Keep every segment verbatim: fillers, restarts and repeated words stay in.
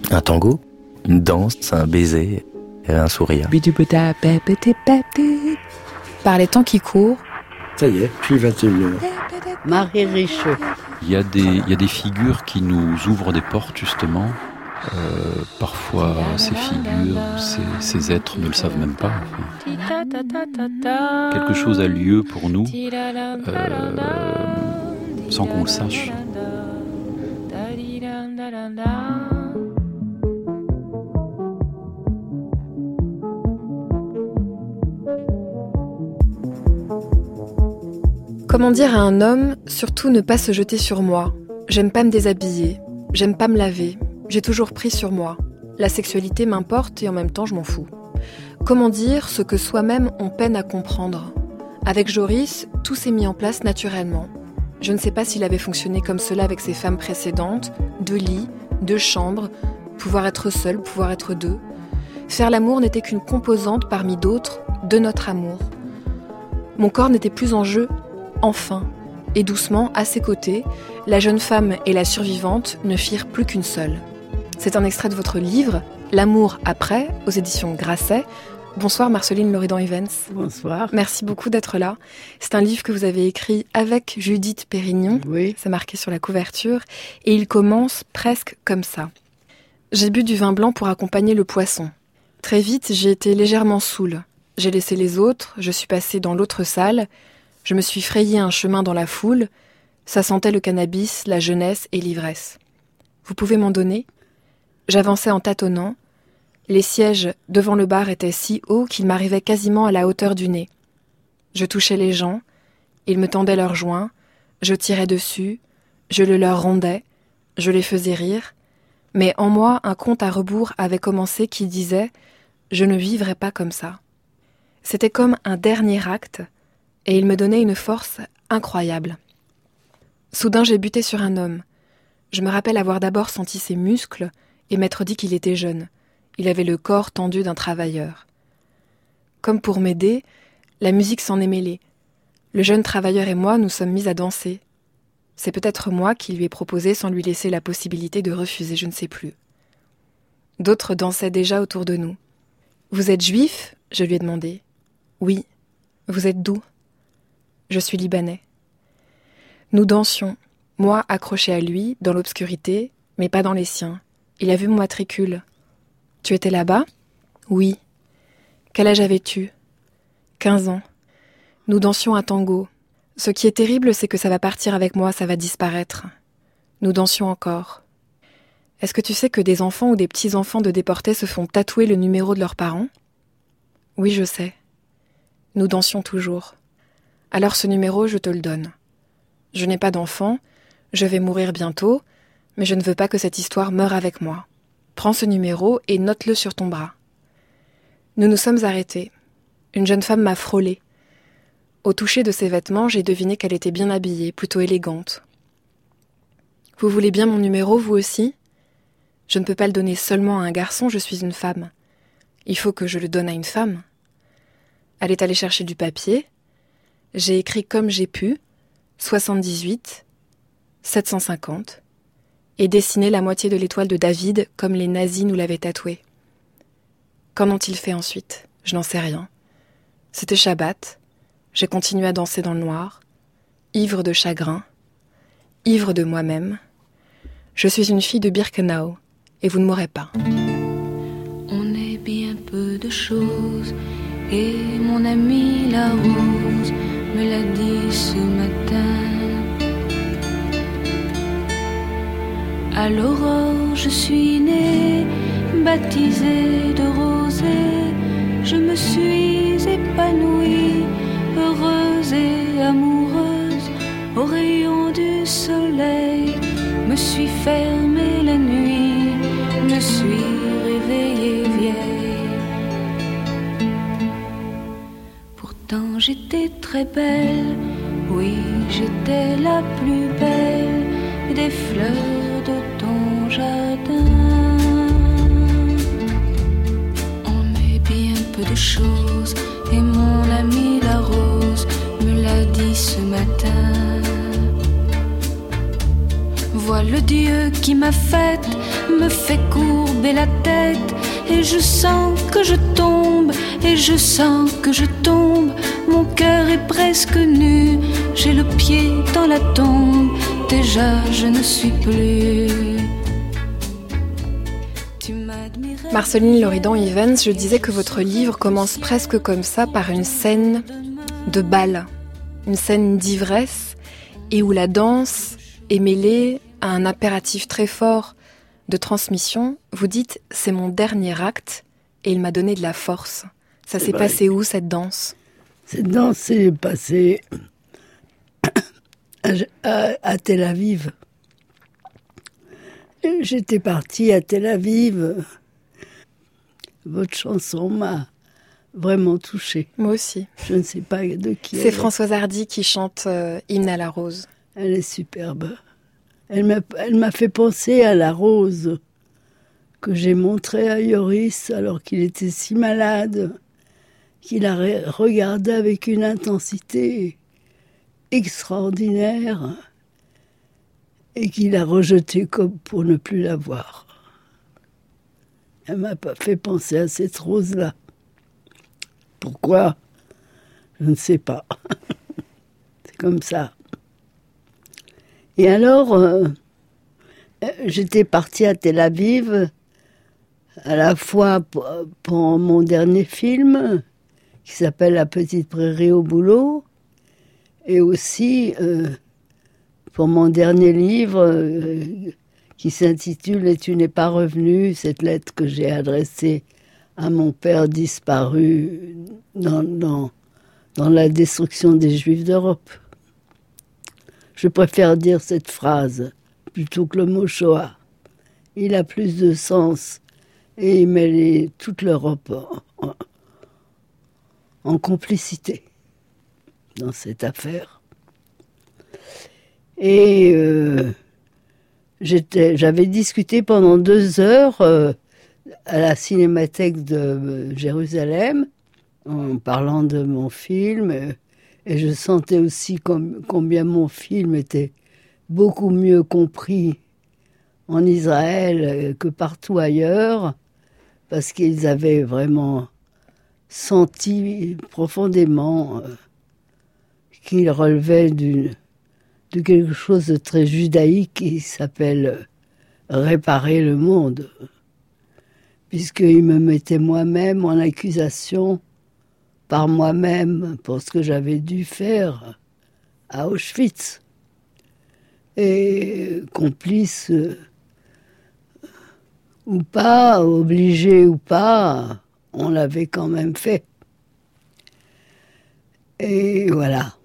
Un tango, une danse, un baiser, un sourire. Par les temps qui courent. Ça y est, puis vingt et une heures. Marie Richaud. Il y a des, il y a des figures qui nous ouvrent des portes, justement. Euh, parfois, ces figures, ces, ces êtres ne le savent même pas. Enfin. Quelque chose a lieu pour nous euh, sans qu'on le sache. Comment dire à un homme, surtout ne pas se jeter sur moi. J'aime pas me déshabiller, j'aime pas me laver, j'ai toujours pris sur moi. La sexualité m'importe et en même temps je m'en fous. Comment dire ce que soi-même on peine à comprendre. Avec Joris, tout s'est mis en place naturellement. Je ne sais pas s'il avait fonctionné comme cela avec ses femmes précédentes, deux lits, deux chambres, pouvoir être seul, pouvoir être deux. Faire l'amour n'était qu'une composante parmi d'autres de notre amour. Mon corps n'était plus en jeu. Enfin, et doucement, à ses côtés, la jeune femme et la survivante ne firent plus qu'une seule. C'est un extrait de votre livre, L'amour après, aux éditions Grasset. Bonsoir Marceline Loridan-Evans. Bonsoir. Merci beaucoup d'être là. C'est un livre que vous avez écrit avec Judith Pérignon. Oui. C'est marqué sur la couverture. Et il commence presque comme ça. J'ai bu du vin blanc pour accompagner le poisson. Très vite, j'ai été légèrement saoule. J'ai laissé les autres, je suis passée dans l'autre salle. Je me suis frayé un chemin dans la foule. Ça sentait le cannabis, la jeunesse et l'ivresse. Vous pouvez m'en donner ? J'avançais en tâtonnant. Les sièges devant le bar étaient si hauts qu'ils m'arrivaient quasiment à la hauteur du nez. Je touchais les gens. Ils me tendaient leurs joints. Je tirais dessus. Je le leur rondais. Je les faisais rire. Mais en moi, un compte à rebours avait commencé qui disait « Je ne vivrai pas comme ça ». C'était comme un dernier acte. Et il me donnait une force incroyable. Soudain, j'ai buté sur un homme. Je me rappelle avoir d'abord senti ses muscles et m'être dit qu'il était jeune. Il avait le corps tendu d'un travailleur. Comme pour m'aider, la musique s'en est mêlée. Le jeune travailleur et moi nous sommes mis à danser. C'est peut-être moi qui lui ai proposé sans lui laisser la possibilité de refuser, je ne sais plus. D'autres dansaient déjà autour de nous. « Vous êtes juif ?» je lui ai demandé. « Oui. »« Vous êtes d'où ?» Je suis libanais. Nous dansions, moi accroché à lui, dans l'obscurité, mais pas dans les siens. Il a vu mon matricule. Tu étais là-bas ? Oui. Quel âge avais-tu ? Quinze ans. Nous dansions un tango. Ce qui est terrible, c'est que ça va partir avec moi, ça va disparaître. Nous dansions encore. Est-ce que tu sais que des enfants ou des petits-enfants de déportés se font tatouer le numéro de leurs parents ? Oui, je sais. Nous dansions toujours. Alors ce numéro, je te le donne. Je n'ai pas d'enfant, je vais mourir bientôt, mais je ne veux pas que cette histoire meure avec moi. Prends ce numéro et note-le sur ton bras. Nous nous sommes arrêtés. Une jeune femme m'a frôlée. Au toucher de ses vêtements, j'ai deviné qu'elle était bien habillée, plutôt élégante. Vous voulez bien mon numéro, vous aussi ? Je ne peux pas le donner seulement à un garçon, je suis une femme. Il faut que je le donne à une femme. Elle est allée chercher du papier. J'ai écrit comme j'ai pu, soixante-dix-huit, sept cent cinquante, et dessiné la moitié de l'étoile de David comme les nazis nous l'avaient tatouée. Qu'en ont-ils fait ensuite ? Je n'en sais rien. C'était Shabbat, j'ai continué à danser dans le noir, ivre de chagrin, ivre de moi-même. Je suis une fille de Birkenau, et vous ne mourrez pas. On est bien peu de choses, et mon amie la rose me l'a dit ce matin. À l'aurore, je suis née, baptisée de rosée. Je me suis épanouie, heureuse et amoureuse. Au rayon du soleil, me suis fermée la nuit, me suis réveillée vieille. Pourtant j'étais très belle, oui j'étais la plus belle des fleurs de ton jardin. On est bien peu de choses, et mon amie la rose me l'a dit ce matin. Vois le Dieu qui m'a faite, me fait courber la tête. Et je sens que je tombe, et je sens que je tombe. Mon cœur est presque nu, j'ai le pied dans la tombe. Déjà je ne suis plus. Tu m'admirais. Marceline Loridan-Ivens, je disais que votre livre commence presque comme ça, par une scène de bal, une scène d'ivresse, et où la danse est mêlée à un impératif très fort de transmission. Vous dites « c'est mon dernier acte et il m'a donné de la force ». Ça s'est passé où, cette danse ? Cette danse s'est passée à, à, à Tel Aviv. J'étais partie à Tel Aviv. Votre chanson m'a vraiment touchée. Moi aussi. Je ne sais pas de qui. C'est Françoise Hardy qui chante euh, « Hymne à la rose ». Elle est superbe. Elle m'a, elle m'a fait penser à la rose que j'ai montrée à Yoris alors qu'il était si malade, qu'il a regardé avec une intensité extraordinaire et qu'il a rejetée comme pour ne plus la voir. Elle m'a pas fait penser à cette rose-là. Pourquoi ? Je ne sais pas. C'est comme ça. Et alors, euh, j'étais partie à Tel Aviv, à la fois pour, pour mon dernier film, qui s'appelle La petite prairie au boulot, et aussi euh, pour mon dernier livre, euh, qui s'intitule « Et tu n'es pas revenu », cette lettre que j'ai adressée à mon père disparu dans, dans, dans la destruction des Juifs d'Europe. Je préfère dire cette phrase plutôt que le mot Shoah. Il a plus de sens et il met les, toute l'Europe en, en, en complicité dans cette affaire. Et euh, j'étais, j'avais discuté pendant deux heures euh, à la Cinémathèque de Jérusalem en parlant de mon film. Euh, Et je sentais aussi com- combien mon film était beaucoup mieux compris en Israël que partout ailleurs, parce qu'ils avaient vraiment senti profondément euh, qu'il relevait d'une, de quelque chose de très judaïque qui s'appelle réparer le monde, puisqu'il me mettait moi-même en accusation par moi-même pour ce que j'avais dû faire à Auschwitz. Et complice euh, ou pas, obligé ou pas, on l'avait quand même fait. Et voilà.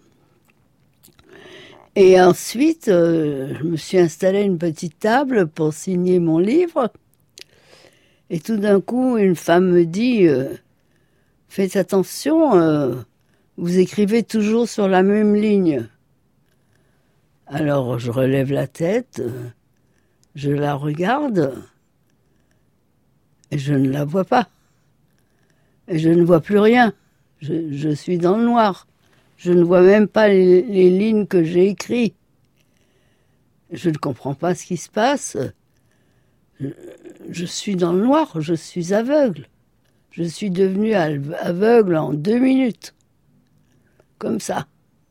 Et ensuite, euh, je me suis installée à une petite table pour signer mon livre. Et tout d'un coup, une femme me dit... Euh, Faites attention, euh, vous écrivez toujours sur la même ligne. Alors je relève la tête, euh, je la regarde, et je ne la vois pas. Et je ne vois plus rien. Je, je suis dans le noir. Je ne vois même pas les, les lignes que j'ai écrites. Je ne comprends pas ce qui se passe. Je, je suis dans le noir, je suis aveugle. Je suis devenue aveugle en deux minutes. Comme ça.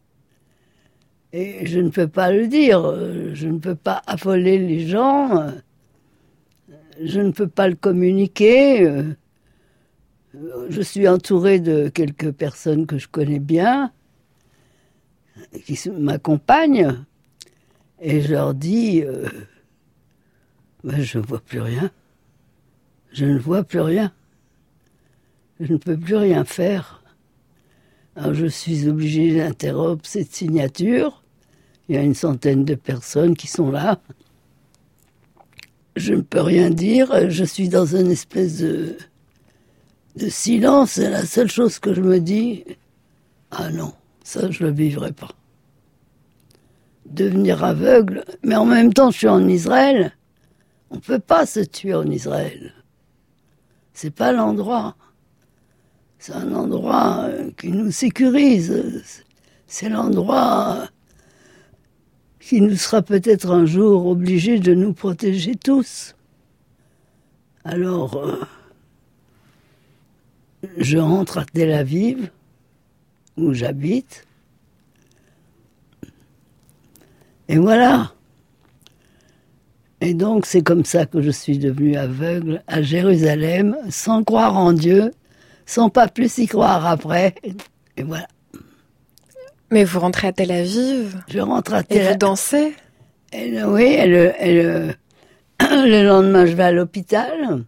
Et je ne peux pas le dire. Je ne peux pas affoler les gens. Je ne peux pas le communiquer. Je suis entourée de quelques personnes que je connais bien, qui m'accompagnent. Et je leur dis, euh, ben, je ne vois plus rien. Je ne vois plus rien. Je ne peux plus rien faire. Alors je suis obligée d'interrompre cette signature. Il y a une centaine de personnes qui sont là. Je ne peux rien dire. Je suis dans une espèce de, de silence. Et la seule chose que je me dis, ah non, ça je ne le vivrai pas. Devenir aveugle, mais en même temps je suis en Israël. On ne peut pas se tuer en Israël. C'est pas l'endroit. C'est un endroit qui nous sécurise. C'est l'endroit qui nous sera peut-être un jour obligé de nous protéger tous. Alors, euh, je rentre à Tel Aviv, où j'habite, et voilà. Et donc, c'est comme ça que je suis devenue aveugle à Jérusalem, sans croire en Dieu, sans pas plus y croire après, et voilà. Mais vous rentrez à Tel Aviv. Je rentre à Tel Aviv. Et vous dansez. Et, oui, et le, et le, le lendemain, je vais à l'hôpital.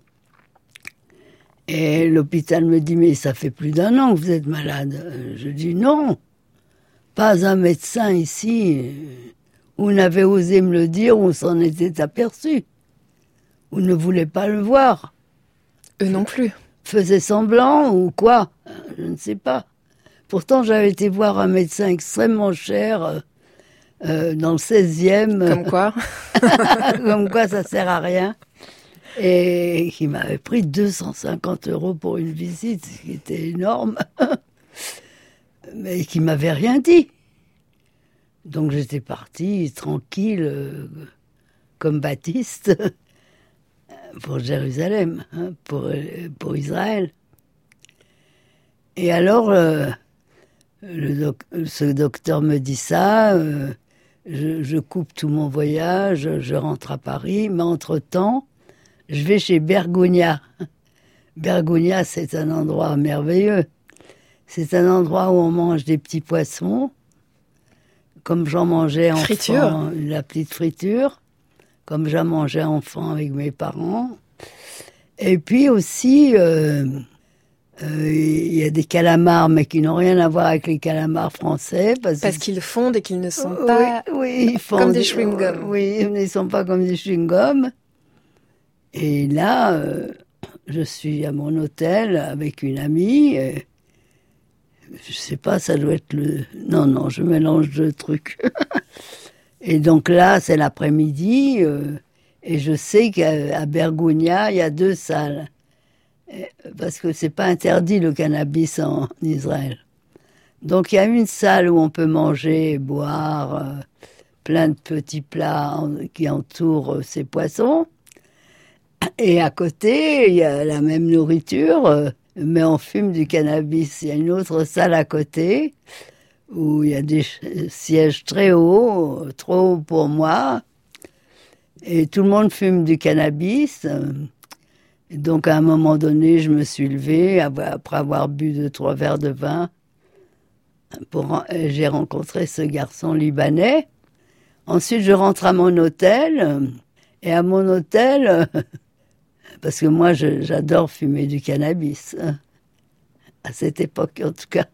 Et l'hôpital me dit, mais ça fait plus d'un an que vous êtes malade. Je dis, non, pas un médecin ici. Vous n'avez osé me le dire, on s'en était aperçu. Vous ne voulez pas le voir. Eux non plus. Faisait semblant ou quoi? Je ne sais pas. Pourtant, j'avais été voir un médecin extrêmement cher euh, dans le seizième. Comme quoi Comme quoi, ça sert à rien. Et qui m'avait pris deux cent cinquante euros pour une visite, ce qui était énorme. Mais qui m'avait rien dit. Donc j'étais partie tranquille, euh, comme Baptiste, pour Jérusalem, hein, pour, pour Israël. Et alors... Euh, Le doc, ce docteur me dit ça, euh, je, je coupe tout mon voyage, je rentre à Paris, mais entre-temps, je vais chez Bergogna. Bergogna, c'est un endroit merveilleux. C'est un endroit où on mange des petits poissons, comme j'en mangeais enfant, friture. La petite friture, comme j'en mangeais enfant avec mes parents. Et puis aussi... Euh, Il euh, y a des calamars, mais qui n'ont rien à voir avec les calamars français. Parce, parce qu'ils fondent et qu'ils ne sont oui, pas oui, ils comme des chewing-gums. Oui, ils ne sont pas comme des chewing-gums. Et là, euh, je suis à mon hôtel avec une amie. Et je sais pas, ça doit être le... Non, non, je mélange deux trucs. Et donc là, c'est l'après-midi. Euh, et je sais qu'à Bergogna, il y a deux salles. Parce que c'est pas interdit le cannabis en Israël. Donc il y a une salle où on peut manger, boire, euh, plein de petits plats en, qui entourent euh, ces poissons. Et à côté, il y a la même nourriture, euh, mais on fume du cannabis. Il y a une autre salle à côté où il y a des sièges très hauts, trop hauts pour moi. Et tout le monde fume du cannabis. Euh, Donc, à un moment donné, je me suis levée, après avoir bu deux, trois verres de vin. Pour, j'ai rencontré ce garçon libanais. Ensuite, je rentre à mon hôtel. Et à mon hôtel, parce que moi, je, j'adore fumer du cannabis. À cette époque, en tout cas.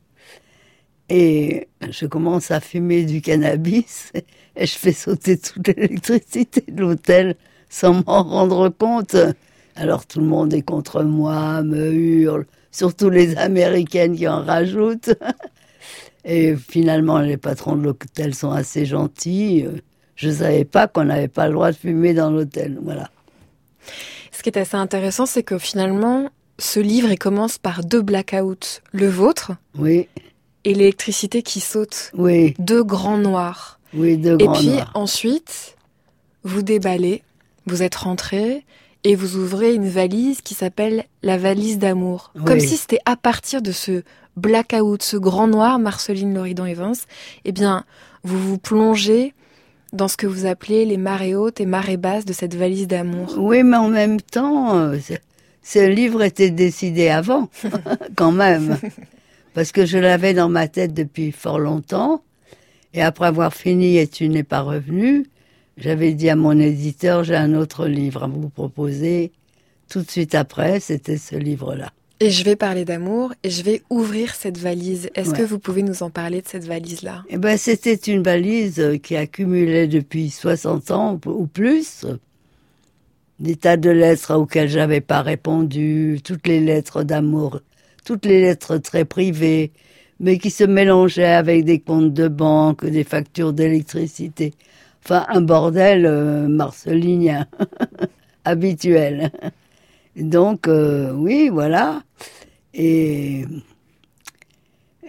Et je commence à fumer du cannabis. Et je fais sauter toute l'électricité de l'hôtel sans m'en rendre compte. Alors tout le monde est contre moi, me hurle, surtout les Américaines qui en rajoutent. Et finalement, les patrons de l'hôtel sont assez gentils. Je ne savais pas qu'on n'avait pas le droit de fumer dans l'hôtel, voilà. Ce qui est assez intéressant, c'est que finalement, ce livre, il commence par deux blackouts. Le vôtre, oui, et l'électricité qui saute. Oui. Deux grands noirs. Oui, deux grands noirs. Et puis ensuite, vous déballez, vous êtes rentré... Et vous ouvrez une valise qui s'appelle la valise d'amour. Oui. Comme si c'était à partir de ce blackout, ce grand noir, Marceline Loridan-Evans, eh bien, vous vous plongez dans ce que vous appelez les marées hautes et marées basses de cette valise d'amour. Oui, mais en même temps, ce livre était décidé avant, quand même. Parce que je l'avais dans ma tête depuis fort longtemps. Et après avoir fini Et tu n'es pas revenu, j'avais dit à mon éditeur, j'ai un autre livre à vous proposer. Tout de suite après, c'était ce livre-là. Et je vais parler d'amour et je vais ouvrir cette valise. Est-ce ouais. que vous pouvez nous en parler de cette valise-là ? Eh ben, c'était une valise qui accumulait depuis soixante ans ou plus. Des tas de lettres auxquelles j'avais pas répondu, toutes les lettres d'amour, toutes les lettres très privées, mais qui se mélangeaient avec des comptes de banque, des factures d'électricité. Enfin, un bordel euh, marcelinien, habituel. Donc, euh, oui, voilà. Et,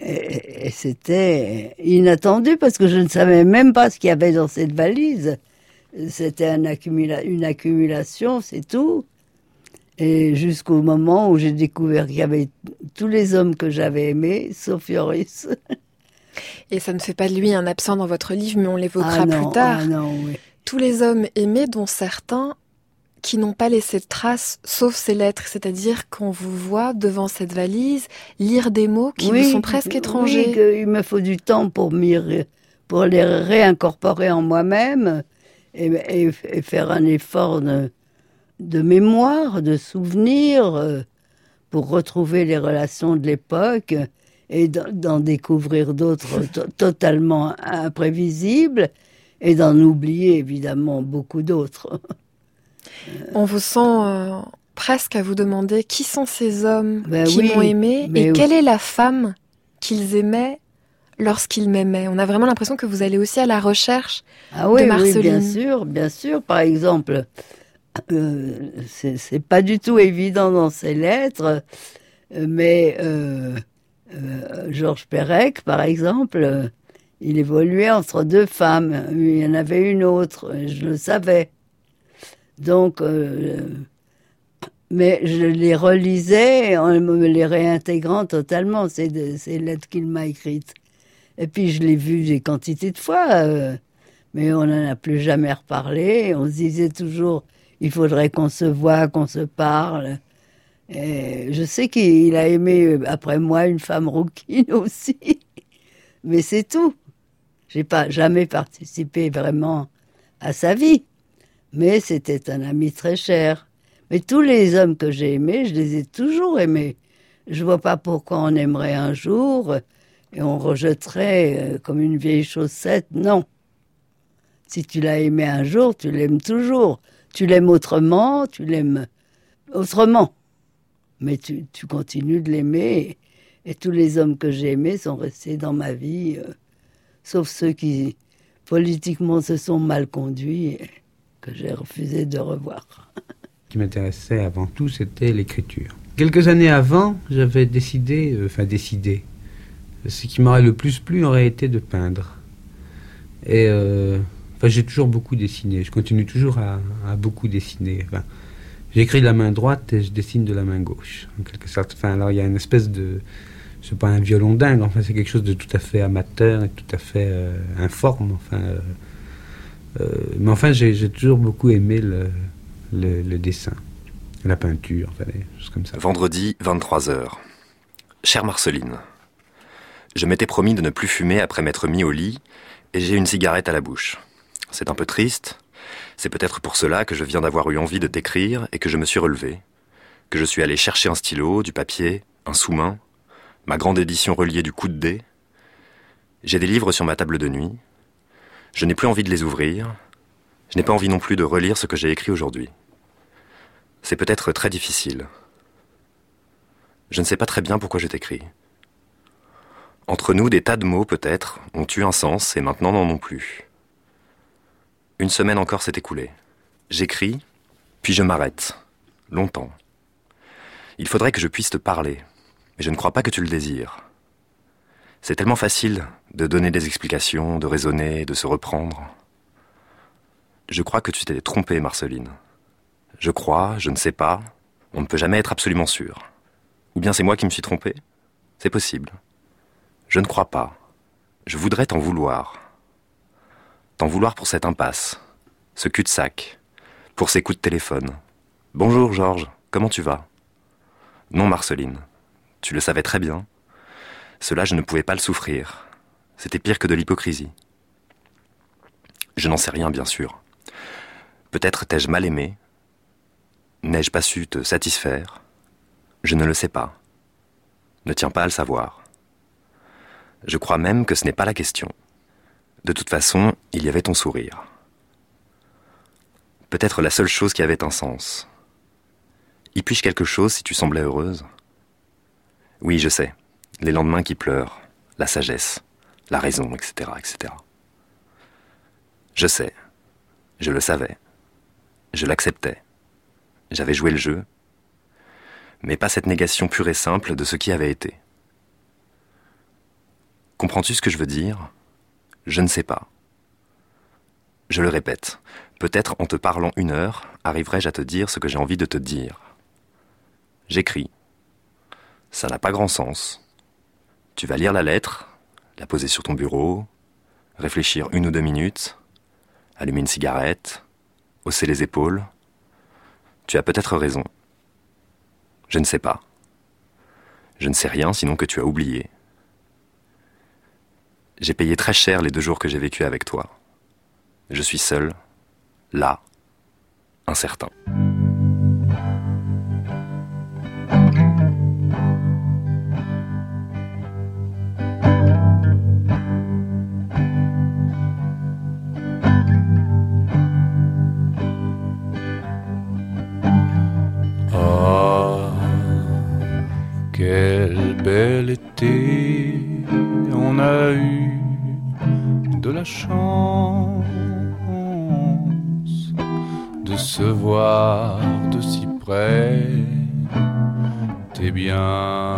Et, et c'était inattendu parce que je ne savais même pas ce qu'il y avait dans cette valise. C'était un accumula- une accumulation, c'est tout. Et jusqu'au moment où j'ai découvert qu'il y avait tous les hommes que j'avais aimés, sauf Yoris. Et ça ne fait pas de lui un absent dans votre livre, mais on l'évoquera Ah non, plus tard. ah non, oui. Tous les hommes aimés, dont certains qui n'ont pas laissé de traces, sauf ces lettres. C'est-à-dire qu'on vous voit devant cette valise lire des mots qui oui, vous sont presque étrangers. Oui, qu'il me faut du temps pour, m'y ré- pour les réincorporer en moi-même et, et, et faire un effort de, de mémoire, de souvenir, euh, pour retrouver les relations de l'époque et d'en découvrir d'autres to- totalement imprévisibles et d'en oublier évidemment beaucoup d'autres. On vous sent euh, presque à vous demander qui sont ces hommes ben qui oui, m'ont aimé et oui. quelle est la femme qu'ils aimaient lorsqu'ils m'aimaient. On a vraiment l'impression que vous allez aussi à la recherche ah oui, de Marceline. Oui, bien sûr, bien sûr. Par exemple, euh, c'est, c'est pas du tout évident dans ces lettres, mais euh, euh, Georges Perec, par exemple, euh, il évoluait entre deux femmes. Il y en avait une autre, je le savais. Donc, euh, mais je les relisais en me les réintégrant totalement, ces, ces lettres qu'il m'a écrites. Et puis, je l'ai vu des quantités de fois, euh, mais on n'en a plus jamais reparlé. On se disait toujours, il faudrait qu'on se voie, qu'on se parle. Et je sais qu'il a aimé, après moi, une femme rouquine aussi. Mais c'est tout. J'ai pas jamais participé vraiment à sa vie. Mais c'était un ami très cher. Mais tous les hommes que j'ai aimés, je les ai toujours aimés. Je vois pas pourquoi on aimerait un jour et on rejetterait comme une vieille chaussette. Non. Si tu l'as aimé un jour, tu l'aimes toujours. Tu l'aimes autrement, tu l'aimes autrement. Mais tu, tu continues de l'aimer. Et, et tous les hommes que j'ai aimés sont restés dans ma vie, euh, sauf ceux qui, politiquement, se sont mal conduits. Et, que j'ai refusé de revoir. Ce qui m'intéressait avant tout, c'était l'écriture. Quelques années avant, j'avais décidé, euh, enfin décidé, ce qui m'aurait le plus plu aurait été de peindre. Et euh, enfin, j'ai toujours beaucoup dessiné, je continue toujours à, à beaucoup dessiner. Enfin, j'écris de la main droite et je dessine de la main gauche, en quelque sorte. Enfin, alors il y a une espèce de... C'est pas un violon dingue, enfin c'est quelque chose de tout à fait amateur et tout à fait euh, informe, enfin... Euh, Euh, mais enfin, j'ai, j'ai toujours beaucoup aimé le, le, le dessin, la peinture, enfin, des choses comme ça. Vendredi, vingt-trois heures. Chère Marceline, je m'étais promis de ne plus fumer après m'être mis au lit, et j'ai une cigarette à la bouche. C'est un peu triste, c'est peut-être pour cela que je viens d'avoir eu envie de t'écrire et que je me suis relevé, que je suis allé chercher un stylo, du papier, un sous-main, ma grande édition reliée du coup de dé. J'ai des livres sur ma table de nuit. Je n'ai plus envie de les ouvrir. Je n'ai pas envie non plus de relire ce que j'ai écrit aujourd'hui. C'est peut-être très difficile. Je ne sais pas très bien pourquoi je t'écris. Entre nous, des tas de mots, peut-être, ont eu un sens et maintenant n'en ont plus. Une semaine encore s'est écoulée. J'écris, puis je m'arrête. Longtemps. Il faudrait que je puisse te parler, mais je ne crois pas que tu le désires. C'est tellement facile de donner des explications, de raisonner, de se reprendre. Je crois que tu t'es trompée, Marceline. Je crois, je ne sais pas, on ne peut jamais être absolument sûr. Ou bien c'est moi qui me suis trompé ? C'est possible. Je ne crois pas. Je voudrais t'en vouloir. T'en vouloir pour cette impasse, ce cul-de-sac, pour ces coups de téléphone. Bonjour Georges, comment tu vas ? Non Marceline, tu le savais très bien. Cela, je ne pouvais pas le souffrir. C'était pire que de l'hypocrisie. Je n'en sais rien, bien sûr. Peut-être t'ai-je mal aimé. N'ai-je pas su te satisfaire ? Je ne le sais pas. Ne tiens pas à le savoir. Je crois même que ce n'est pas la question. De toute façon, il y avait ton sourire. Peut-être la seule chose qui avait un sens. Y puis-je quelque chose si tu semblais heureuse ? Oui, je sais. Les lendemains qui pleurent, la sagesse, la raison, et cetera, et cetera. Je sais, je le savais, je l'acceptais, j'avais joué le jeu, mais pas cette négation pure et simple de ce qui avait été. Comprends-tu ce que je veux dire ? Je ne sais pas. Je le répète, peut-être en te parlant une heure, arriverai-je à te dire ce que j'ai envie de te dire. J'écris. Ça n'a pas grand sens. Tu vas lire la lettre, la poser sur ton bureau, réfléchir une ou deux minutes, allumer une cigarette, hausser les épaules. Tu as peut-être raison. Je ne sais pas. Je ne sais rien sinon que tu as oublié. J'ai payé très cher les deux jours que j'ai vécu avec toi. Je suis seul, là, incertain. Quel bel été on a eu de la chance de se voir de si près. T'es bien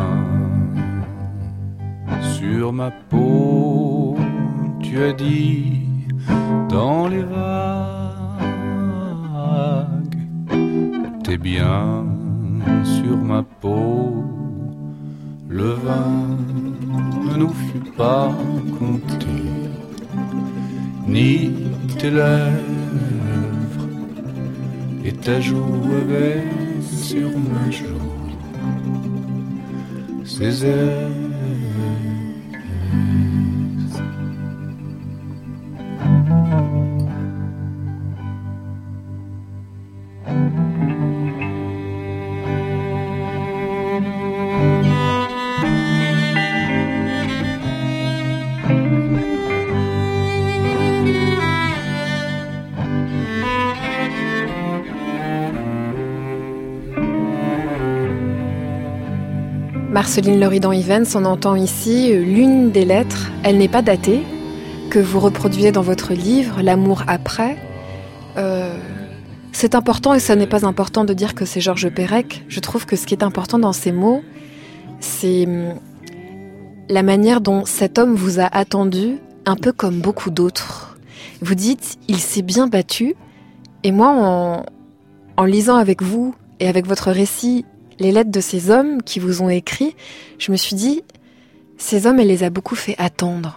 sur ma peau, tu as dit dans les vagues. T'es bien sur ma peau. Le vin ne nous fut pas compté, ni tes lèvres, et ta joue avait sur ma joue ses ailes. Marceline Loridan-Ivens, on entend ici l'une des lettres, elle n'est pas datée, que vous reproduisez dans votre livre, L'amour après. Euh, c'est important et ce n'est pas important de dire que c'est Georges Perec. Je trouve que ce qui est important dans ces mots, c'est la manière dont cet homme vous a attendu, un peu comme beaucoup d'autres. Vous dites, il s'est bien battu, et moi, en, en lisant avec vous et avec votre récit, les lettres de ces hommes qui vous ont écrit, je me suis dit, ces hommes, elle les a beaucoup fait attendre.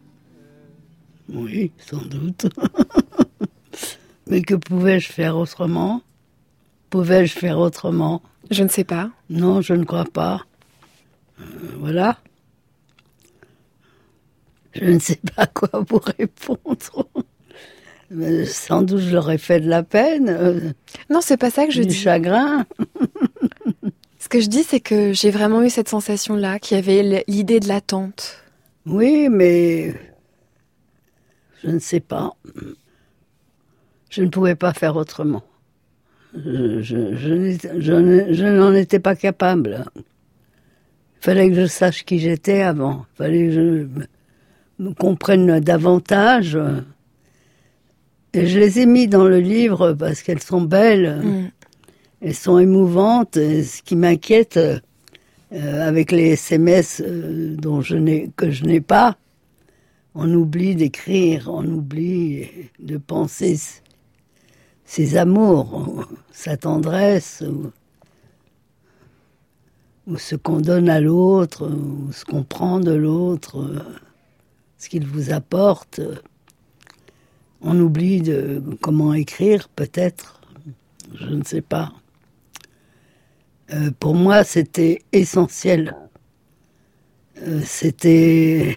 Oui, sans doute. Mais que pouvais-je faire autrement ? Pouvais-je faire autrement ? Je ne sais pas. Non, je ne crois pas. Euh, voilà. Je ne sais pas quoi vous répondre. Mais sans doute, je leur ai fait de la peine. Euh, non, c'est pas ça que je du dis. Du chagrin. Ce que je dis, c'est que j'ai vraiment eu cette sensation-là, qu'il y avait l'idée de l'attente. Oui, mais je ne sais pas. Je ne pouvais pas faire autrement. Je, je, je, je, je n'en étais pas capable. Il fallait que je sache qui j'étais avant. Il fallait que je me comprenne davantage. Et je les ai mis dans le livre parce qu'elles sont belles. Mm. Elles sont émouvantes. Et ce qui m'inquiète, euh, avec les S M S euh, dont je n'ai, que je n'ai pas, on oublie d'écrire, on oublie de penser ses amours, sa tendresse, ou, ou ce qu'on donne à l'autre, ou ce qu'on prend de l'autre, ce qu'il vous apporte. On oublie de comment écrire, peut-être, je ne sais pas. Euh, pour moi, c'était essentiel. Euh, c'était...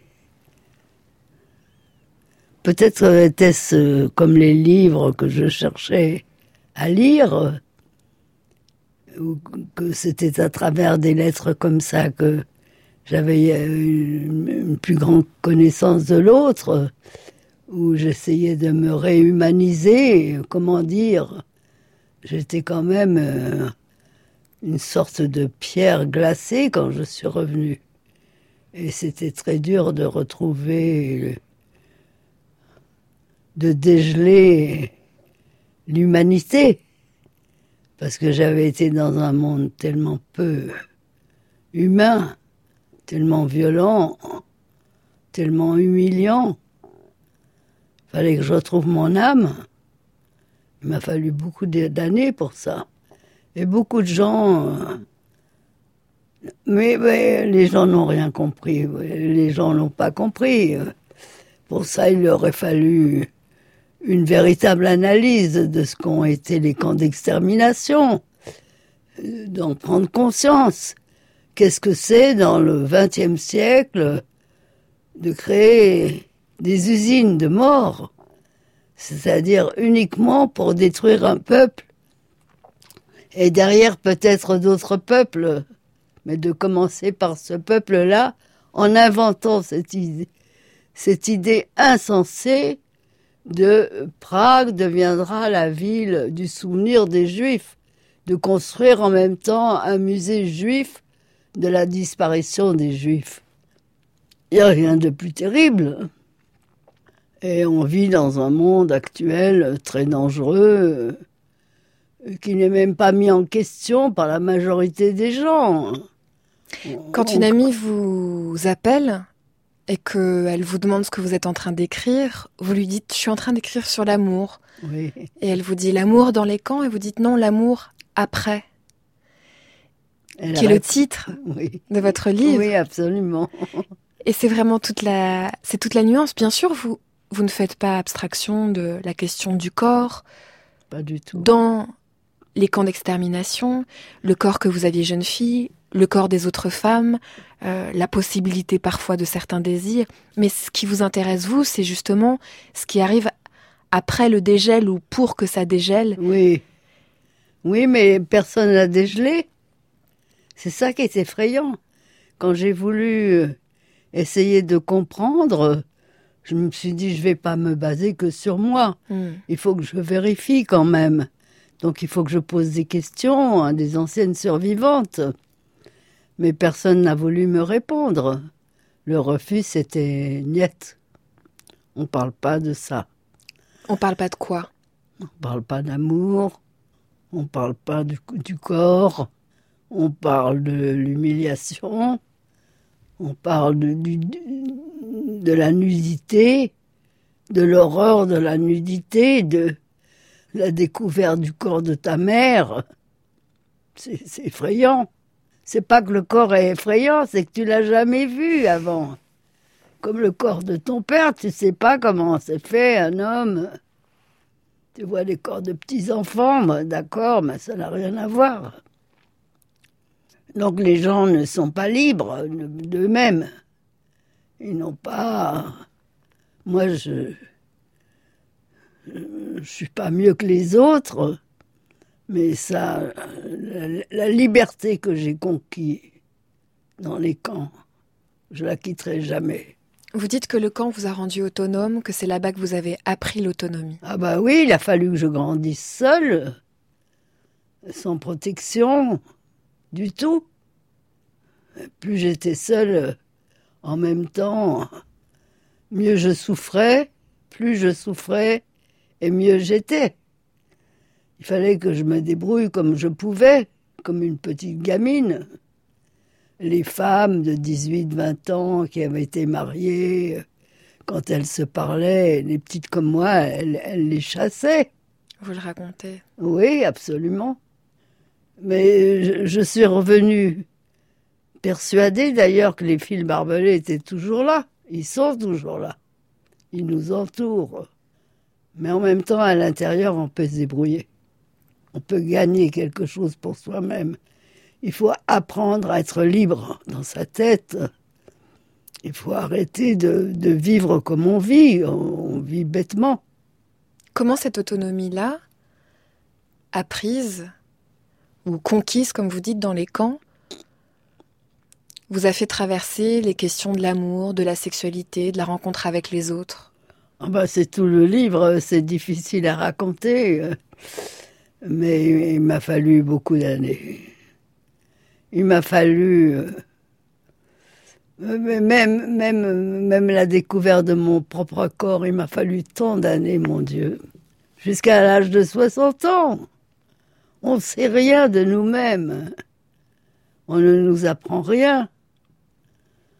Peut-être était-ce comme les livres que je cherchais à lire, ou que c'était à travers des lettres comme ça que j'avais une, une plus grande connaissance de l'autre, où j'essayais de me réhumaniser, comment dire. J'étais quand même euh, une sorte de pierre glacée quand je suis revenue. Et c'était très dur de retrouver... de dégeler l'humanité, parce que j'avais été dans un monde tellement peu humain, tellement violent, tellement humiliant. Il fallait que je retrouve mon âme. Il m'a fallu beaucoup d'années pour ça. Et beaucoup de gens... Euh, mais, mais les gens n'ont rien compris. Les gens n'ont pas compris. Pour ça, il aurait fallu une véritable analyse de ce qu'ont été les camps d'extermination, d'en prendre conscience. Qu'est-ce que c'est dans le vingtième siècle de créer des usines de mort, c'est-à-dire uniquement pour détruire un peuple et derrière peut-être d'autres peuples, mais de commencer par ce peuple-là en inventant cette idée, cette idée insensée de Prague deviendra la ville du souvenir des Juifs, de construire en même temps un musée juif de la disparition des Juifs. Il n'y a rien de plus terrible. Et on vit dans un monde actuel très dangereux, qui n'est même pas mis en question par la majorité des gens. Quand une amie vous appelle et qu'elle vous demande ce que vous êtes en train d'écrire, vous lui dites « je suis en train d'écrire sur l'amour oui. ». Et elle vous dit « l'amour dans les camps » et vous dites « non, l'amour après ». Elle qui est arrête. le titre oui. de votre livre. Oui, absolument. Et c'est vraiment toute la, c'est toute la nuance. Bien sûr, vous, vous ne faites pas abstraction de la question du corps. Pas du tout. Dans les camps d'extermination, le corps que vous aviez jeune fille, le corps des autres femmes, euh, la possibilité parfois de certains désirs. Mais ce qui vous intéresse, vous, c'est justement ce qui arrive après le dégel ou pour que ça dégèle. Oui. Oui, mais personne n'a dégelé. C'est ça qui est effrayant. Quand j'ai voulu essayer de comprendre, je me suis dit, je ne vais pas me baser que sur moi. Mm. Il faut que je vérifie quand même. Donc il faut que je pose des questions à des anciennes survivantes. Mais personne n'a voulu me répondre. Le refus, c'était niet. On ne parle pas de ça. On ne parle pas de quoi? On ne parle pas d'amour. On ne parle pas du, du corps. On parle de l'humiliation, on parle de, du, de la nudité, de l'horreur de la nudité, de la découverte du corps de ta mère. C'est, c'est effrayant. C'est pas que le corps est effrayant, c'est que tu l'as jamais vu avant. Comme le corps de ton père, tu sais pas comment c'est fait un homme. Tu vois les corps de petits-enfants, d'accord, mais ça n'a rien à voir. Donc les gens ne sont pas libres d'eux-mêmes. Ils n'ont pas... Moi, je ne suis pas mieux que les autres, mais ça, la, la liberté que j'ai conquise dans les camps, je la quitterai jamais. Vous dites que le camp vous a rendu autonome, que c'est là-bas que vous avez appris l'autonomie. Ah bah oui, il a fallu que je grandisse seule, sans protection. Du tout. Plus j'étais seule, en même temps, mieux je souffrais, plus je souffrais, et mieux j'étais. Il fallait que je me débrouille comme je pouvais, comme une petite gamine. Les femmes de dix-huit vingt ans qui avaient été mariées, quand elles se parlaient, les petites comme moi, elles, elles les chassaient. Vous le racontez. Oui, absolument. Mais je, je suis revenue persuadée d'ailleurs que les fils barbelés étaient toujours là. Ils sont toujours là. Ils nous entourent. Mais en même temps, à l'intérieur, on peut se débrouiller. On peut gagner quelque chose pour soi-même. Il faut apprendre à être libre dans sa tête. Il faut arrêter de, de vivre comme on vit. On, on vit bêtement. Comment cette autonomie-là, apprise ou conquise, comme vous dites, dans les camps, vous a fait traverser les questions de l'amour, de la sexualité, de la rencontre avec les autres? Ah bah c'est tout le livre, c'est difficile à raconter, mais il m'a fallu beaucoup d'années. Il m'a fallu... Même, même, même la découverte de mon propre corps, il m'a fallu tant d'années, mon Dieu. Jusqu'à l'âge de soixante ans. On ne sait rien de nous-mêmes. On ne nous apprend rien.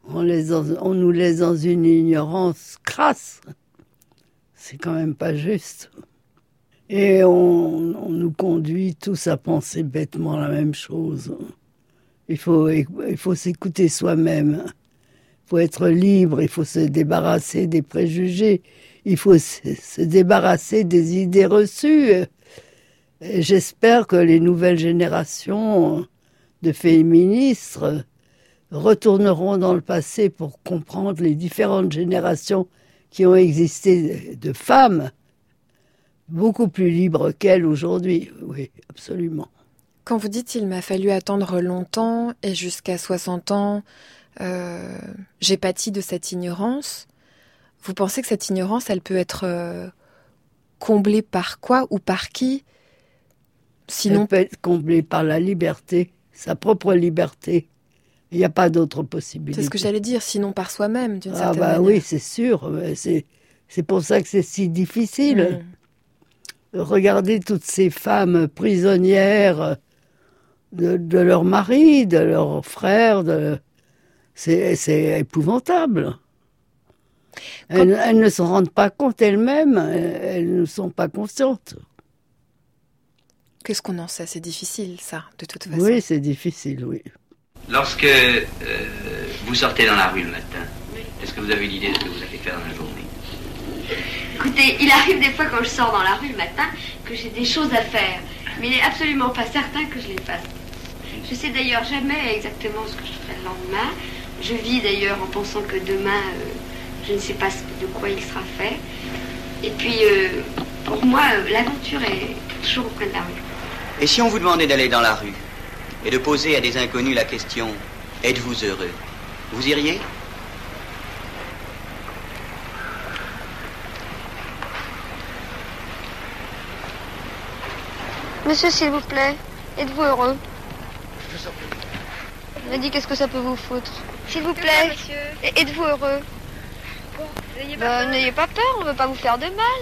On, laisse dans, on nous laisse dans une ignorance crasse. C'est quand même pas juste. Et on, on nous conduit tous à penser bêtement la même chose. Il faut, il faut s'écouter soi-même. Il faut être libre, il faut se débarrasser des préjugés. Il faut se, se débarrasser des idées reçues. Et j'espère que les nouvelles générations de féministes retourneront dans le passé pour comprendre les différentes générations qui ont existé de femmes beaucoup plus libres qu'elles aujourd'hui. Oui, absolument. Quand vous dites « il m'a fallu attendre longtemps et jusqu'à soixante ans, euh, j'ai pâti de cette ignorance », vous pensez que cette ignorance, elle peut être euh, comblée par quoi ou par qui ? Sinon... Elle peut être comblée par la liberté, sa propre liberté. Il n'y a pas d'autre possibilité. C'est ce que j'allais dire, sinon par soi-même, d'une ah certaine bah manière. Oui, c'est sûr. C'est, c'est pour ça que c'est si difficile. Mmh. Regardez toutes ces femmes prisonnières de, de leur mari, de leurs frères. De... C'est, c'est épouvantable. Quand... Elles, elles ne s'en rendent pas compte elles-mêmes. Elles ne sont pas conscientes. Qu'est-ce qu'on en sait ? C'est difficile, ça, de toute façon. Oui, c'est difficile, oui. Lorsque euh, vous sortez dans la rue le matin, oui. Est-ce que vous avez l'idée de ce que vous allez faire dans la journée ? Écoutez, il arrive des fois quand je sors dans la rue le matin que j'ai des choses à faire, mais il n'est absolument pas certain que je les fasse. Je sais d'ailleurs jamais exactement ce que je ferai le lendemain. Je vis d'ailleurs en pensant que demain, euh, je ne sais pas de quoi il sera fait. Et puis, euh, pour moi, euh, l'aventure est toujours au coin de la rue. Et si on vous demandait d'aller dans la rue et de poser à des inconnus la question « Êtes-vous heureux ?» Vous iriez ? Monsieur, s'il vous plaît, êtes-vous heureux ? Je me dis, qu'est-ce que ça peut vous foutre ? S'il vous plaît, êtes-vous heureux ? N'ayez pas, bah, n'ayez pas peur, on ne veut pas vous faire de mal.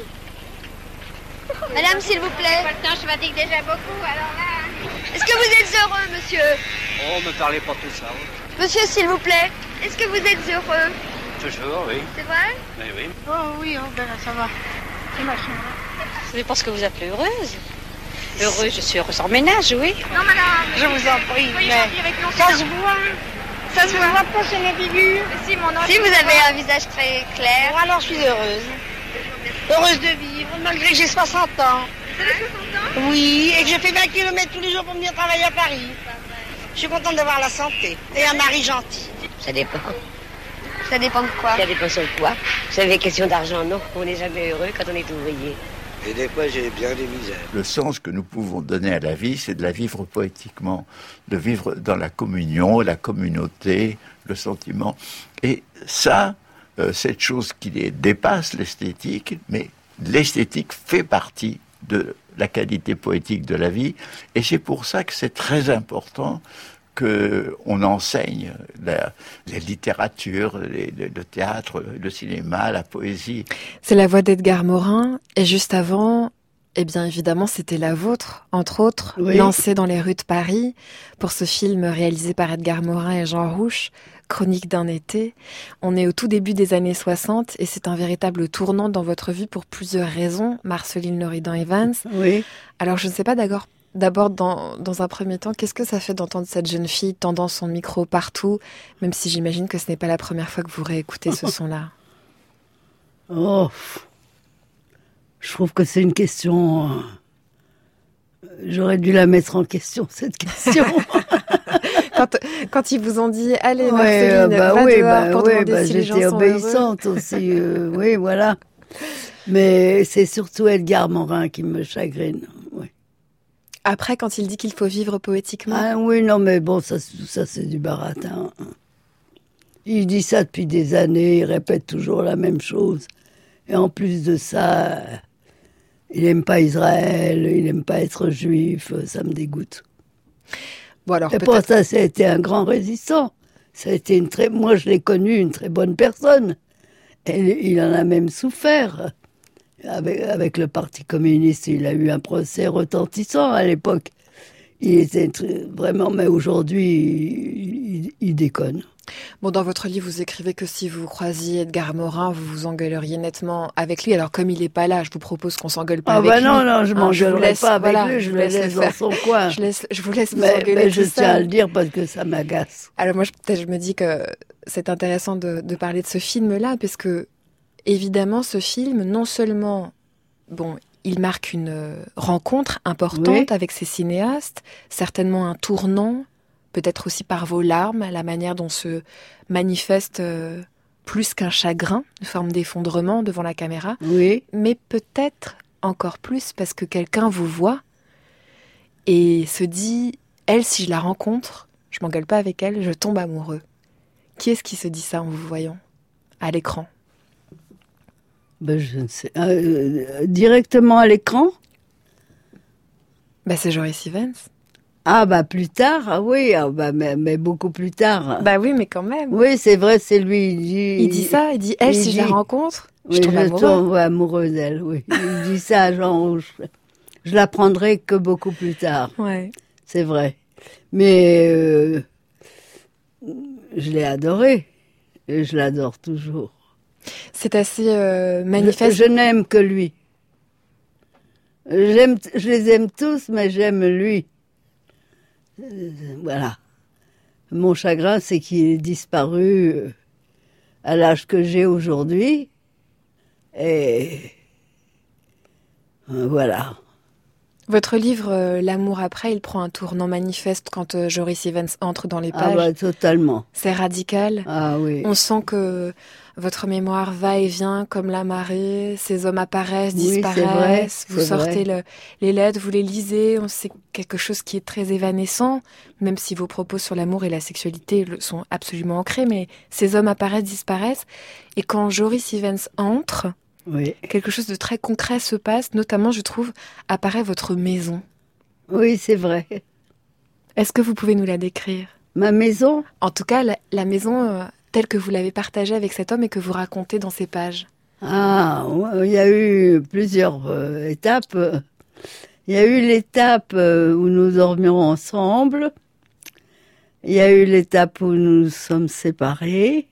Madame, s'il vous plaît. Pas le temps, je fatigue déjà beaucoup, alors là... Est-ce que vous êtes heureux, monsieur ? Oh, me parlez pas tout ça. Monsieur, s'il vous plaît, est-ce que vous êtes heureux ? Toujours, oui. C'est vrai ? Oui, oui. Oh oui, oh, ben là, ça va. C'est machin. C'est parce que vous appelez heureuse. Heureuse, je suis heureuse en ménage, oui. Non, madame. Je vous en prie, mais ça se voit. Ça se voit pas sur la figure. Si, mon si vous avez un visage très clair. Bon, alors je suis heureuse. Heureuse de vivre, malgré que j'ai soixante ans. Vous avez soixante ans ? Oui, et que je fais vingt kilomètres tous les jours pour venir travailler à Paris. Je suis contente d'avoir la santé et un mari gentil. Ça dépend. Ça dépend de quoi ? Ça dépend sur quoi ? Vous savez, question d'argent, non. On n'est jamais heureux quand on est ouvrier. Et des fois, j'ai bien des misères. Le sens que nous pouvons donner à la vie, c'est de la vivre poétiquement, de vivre dans la communion, la communauté, le sentiment. Et ça, euh, cette chose qui les dépasse l'esthétique, mais l'esthétique fait partie de la qualité poétique de la vie. Et c'est pour ça que c'est très important qu'on enseigne la, la littérature, les, le, le théâtre, le cinéma, la poésie. C'est la voix d'Edgar Morin, et juste avant, eh bien évidemment, c'était la vôtre, entre autres, oui. Lancée dans les rues de Paris, pour ce film réalisé par Edgar Morin et Jean Rouch, Chronique d'un été. On est au tout début des années soixante, et c'est un véritable tournant dans votre vie pour plusieurs raisons, Marceline Loridan-Evans. Oui. Alors je ne sais pas d'abord... D'abord, dans, dans un premier temps, qu'est-ce que ça fait d'entendre cette jeune fille tendant son micro partout, même si j'imagine que ce n'est pas la première fois que vous réécoutez ce son-là ? Oh, je trouve que c'est une question... J'aurais dû la mettre en question, cette question. quand, quand ils vous ont dit « Allez, ouais, Marceline, bah va oui, dehors bah pour oui, demander bah si les gens sont heureux ». J'étais obéissante aussi, euh, oui, voilà. Mais c'est surtout Edgar Morin qui me chagrine, oui. Après, quand il dit qu'il faut vivre poétiquement. Ah oui, non, mais bon, ça, ça c'est du baratin. Il dit ça depuis des années, il répète toujours la même chose. Et en plus de ça, il n'aime pas Israël, il n'aime pas être juif, ça me dégoûte. Bon, alors, et pour ça, ça a été un grand résistant. Ça a été une très, moi, je l'ai connu, une très bonne personne. Et il en a même souffert. Avec, avec le Parti communiste, il a eu un procès retentissant à l'époque. il était très, vraiment, mais aujourd'hui, il, il, il déconne. Bon, dans votre livre, vous écrivez que si vous croisiez Edgar Morin, vous vous engueuleriez nettement avec lui. Alors, comme il n'est pas là, je vous propose qu'on s'engueule pas ah avec bah lui. non, non, je hein, m'engueulerai pas avec voilà, lui, je, je le laisse, laisse dans son coin. je, laisse, je vous laisse vous mais, engueuler mais je tout tiens seul. à le dire parce que ça m'agace. Alors moi, je, peut-être, je me dis que c'est intéressant de, de parler de ce film-là, parce que, évidemment, ce film, non seulement, bon, il marque une euh, rencontre importante oui. avec ces cinéastes, certainement un tournant, peut-être aussi par vos larmes, la manière dont se manifeste euh, plus qu'un chagrin, une forme d'effondrement devant la caméra, oui. mais peut-être encore plus parce que quelqu'un vous voit et se dit, elle, si je la rencontre, je m'engueule pas avec elle, je tombe amoureux. Qui est-ce qui se dit ça en vous voyant à l'écran ? Ben, je ne sais. Euh, directement à l'écran ? Ben, c'est Joris Ivens. Ah bah plus tard, ah oui, ah bah, mais, mais beaucoup plus tard. Bah oui, mais quand même. Oui, c'est vrai, c'est lui. Il dit, il dit ça, il dit, elle, il si dit, je la rencontre, oui, je tombe je amoureux. tombe amoureux d'elle, oui. Il dit ça, genre, je, je la prendrai que beaucoup plus tard. Ouais. C'est vrai. Mais euh, je l'ai adorée, et je l'adore toujours. C'est assez euh, manifeste. Je, je n'aime que lui. J'aime, je les aime tous, mais j'aime lui. Euh, voilà. Mon chagrin, c'est qu'il est disparu euh, à l'âge que j'ai aujourd'hui. Et euh, voilà. Votre livre, euh, L'amour après, il prend un tournant manifeste quand euh, Joris Ivens entre dans les pages. Ah bah, totalement. C'est radical. Ah oui. On sent que votre mémoire va et vient comme la marée. Ces hommes apparaissent, oui, disparaissent. C'est vrai, vous c'est sortez vrai. Le, les lettres, vous les lisez. On sait quelque chose qui est très évanescent, même si vos propos sur l'amour et la sexualité sont absolument ancrés. Mais ces hommes apparaissent, disparaissent. Et quand Joris Ivens entre... Oui. Quelque chose de très concret se passe, notamment, je trouve, apparaît votre maison. Oui, c'est vrai. Est-ce que vous pouvez nous la décrire ? Ma maison ? En tout cas, la, la maison euh, telle que vous l'avez partagée avec cet homme et que vous racontez dans ces pages. Ah, il y a eu plusieurs euh, étapes. Il y a eu l'étape euh, où nous dormions ensemble. Il y a eu l'étape où nous nous sommes séparés.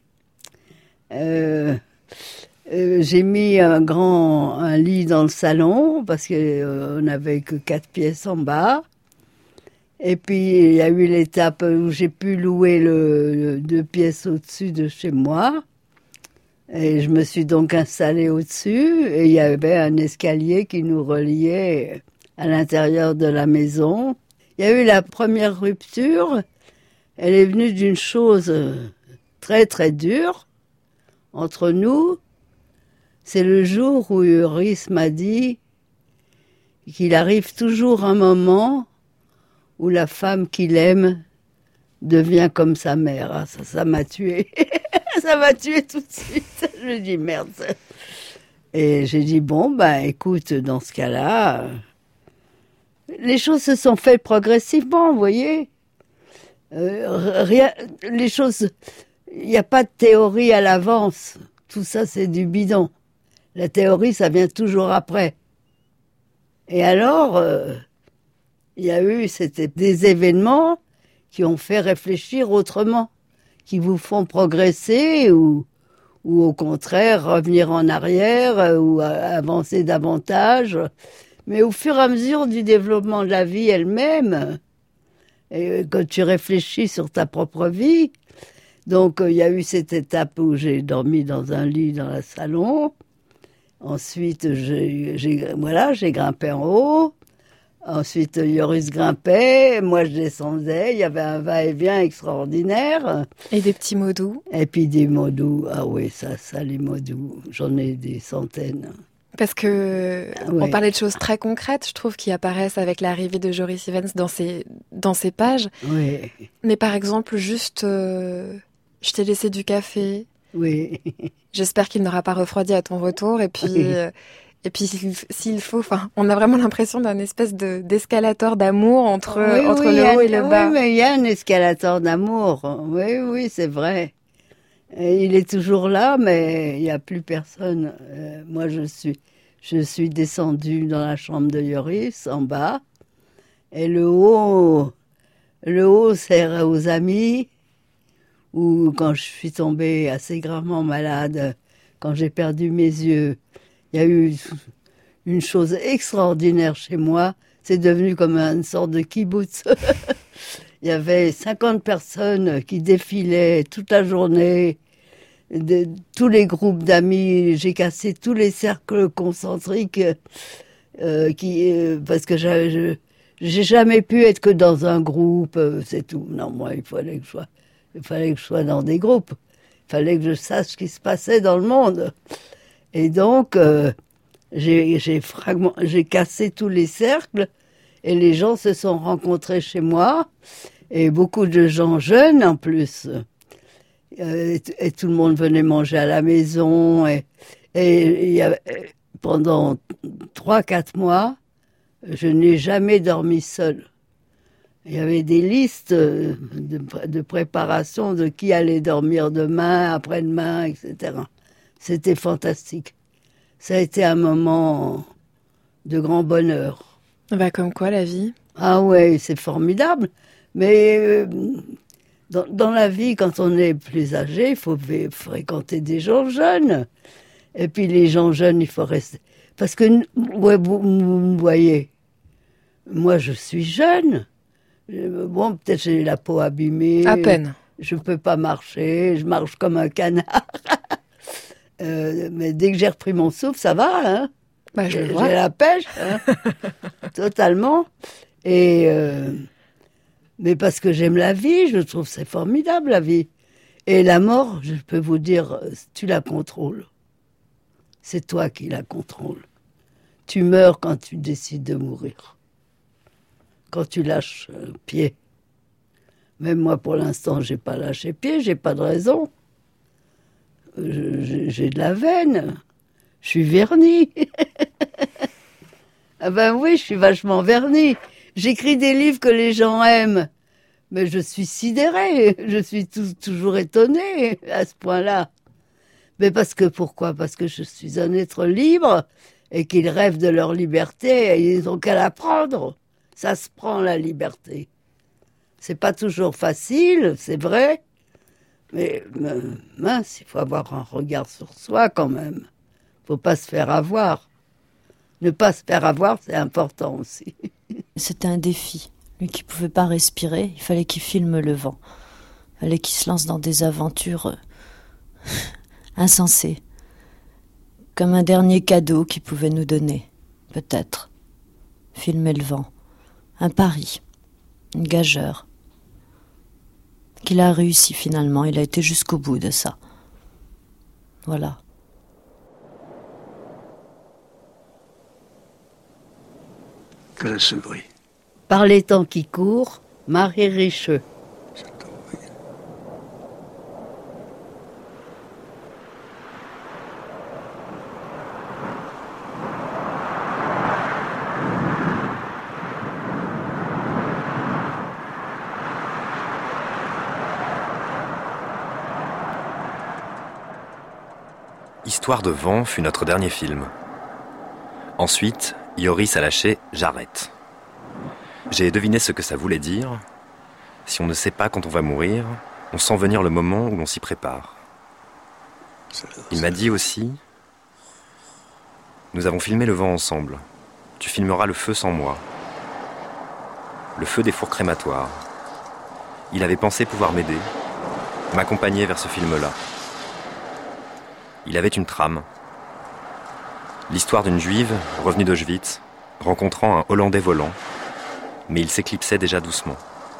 Euh... Euh, j'ai mis un grand un lit dans le salon parce qu'on euh, n'avait que quatre pièces en bas. Et puis il y a eu l'étape où j'ai pu louer le, le deux pièces au-dessus de chez moi. Et je me suis donc installée au-dessus. Et il y avait un escalier qui nous reliait à l'intérieur de la maison. Il y a eu la première rupture. Elle est venue d'une chose très très dure entre nous. C'est le jour où Joris m'a dit qu'il arrive toujours un moment où la femme qu'il aime devient comme sa mère. Ah, ça, ça m'a tué. Ça m'a tué tout de suite. Je lui ai dit merde. Et j'ai dit bon, ben écoute, dans ce cas-là, les choses se sont faites progressivement, vous voyez. Euh, rien, les choses, il n'y a pas de théorie à l'avance. Tout ça, c'est du bidon. La théorie, ça vient toujours après. Et alors, euh, il y a eu c'était des événements qui ont fait réfléchir autrement, qui vous font progresser ou, ou au contraire revenir en arrière ou avancer davantage. Mais au fur et à mesure du développement de la vie elle-même, et quand tu réfléchis sur ta propre vie, donc il y a eu cette étape où j'ai dormi dans un lit dans le salon. Ensuite, j'ai, j'ai, voilà, j'ai grimpé en haut. Ensuite, Joris grimpait, moi je descendais. Il y avait un va-et-vient extraordinaire. Et des petits mots doux. Et puis des mots doux. Ah oui, ça, ça, les mots doux. J'en ai des centaines. Parce que ah oui. On parlait de choses très concrètes, je trouve, qui apparaissent avec l'arrivée de Joris Ivens dans ces, dans ces pages. Oui. Mais par exemple, juste, euh, je t'ai laissé du café. Oui. J'espère qu'il n'aura pas refroidi à ton retour. Et puis, oui. euh, et puis s'il, s'il faut, enfin, on a vraiment l'impression d'un espèce de, d'escalator d'amour entre, oui, entre oui, le haut a, et le bas. Oui, mais il y a un escalator d'amour. Oui, oui, c'est vrai. Et il est toujours là, mais il n'y a plus personne. Euh, moi, je suis, je suis descendue dans la chambre de Joris, en bas. Et le haut, le haut sert aux amis, ou quand je suis tombée assez gravement malade, quand j'ai perdu mes yeux, il y a eu une chose extraordinaire chez moi, c'est devenu comme une sorte de kibbutz. Il y avait cinquante personnes qui défilaient toute la journée, de, tous les groupes d'amis, j'ai cassé tous les cercles concentriques, euh, qui, euh, parce que je, je, j'ai jamais pu être que dans un groupe, euh, c'est tout. Non, moi, il fallait que je sois, il fallait que je sois dans des groupes. Il fallait que je sache ce qui se passait dans le monde. Et donc, euh, j'ai, j'ai, fragment, j'ai cassé tous les cercles et les gens se sont rencontrés chez moi. Et beaucoup de gens jeunes en plus. Et, et tout le monde venait manger à la maison. Et, et il y avait, pendant trois, quatre mois, je n'ai jamais dormi seule. Il y avait des listes de, de préparation de qui allait dormir demain, après-demain, et cetera. C'était fantastique. Ça a été un moment de grand bonheur. Bah, comme quoi, la vie. Ah ouais, c'est formidable. Mais euh, dans, dans la vie, quand on est plus âgé, il faut f- fréquenter des gens jeunes. Et puis les gens jeunes, il faut rester... Parce que, ouais, vous, vous voyez, moi je suis jeune. Bon, peut-être j'ai la peau abîmée. À peine. Je ne peux pas marcher, je marche comme un canard. euh, mais dès que j'ai repris mon souffle, ça va, hein. Bah, je j'ai, le vois. j'ai la pêche, hein. Totalement. Et... Euh, mais parce que j'aime la vie, je trouve que c'est formidable, la vie. Et la mort, je peux vous dire, tu la contrôles. C'est toi qui la contrôles. Tu meurs quand tu décides de mourir. Quand tu lâches euh, pied. Même moi, pour l'instant, j'ai pas lâché pied, j'ai pas de raison. Je, j'ai, j'ai de la veine. Je suis vernie. Ah ben oui, je suis vachement vernie. J'écris des livres que les gens aiment, mais je suis sidérée, je suis tout, toujours étonnée à ce point-là. Mais parce que, pourquoi ? Parce que je suis un être libre et qu'ils rêvent de leur liberté et ils n'ont qu'à la prendre. Ça se prend, la liberté. C'est pas toujours facile, c'est vrai, mais mince, il faut avoir un regard sur soi quand même. Faut pas se faire avoir. Ne pas se faire avoir, c'est important aussi. C'était un défi. Lui qui pouvait pas respirer, il fallait qu'il filme le vent. Il fallait qu'il se lance dans des aventures euh, insensées. Comme un dernier cadeau qu'il pouvait nous donner, peut-être. Filmer le vent. Un pari. Une gageure. Qu'il a réussi finalement. Il a été jusqu'au bout de ça. Voilà. Que ce bruit. Par les temps qui courent, Marie Richeux. Histoire de vent fut notre dernier film. Ensuite, Yoris a lâché « J'arrête ». J'ai deviné ce que ça voulait dire. Si on ne sait pas quand on va mourir, on sent venir le moment où l'on s'y prépare. Il m'a dit aussi « Nous avons filmé le vent ensemble. Tu filmeras le feu sans moi. Le feu des fours crématoires. » Il avait pensé pouvoir m'aider, m'accompagner vers ce film-là. Il avait une trame. L'histoire d'une juive revenue d'Auschwitz, rencontrant un Hollandais volant, mais il s'éclipsait déjà doucement.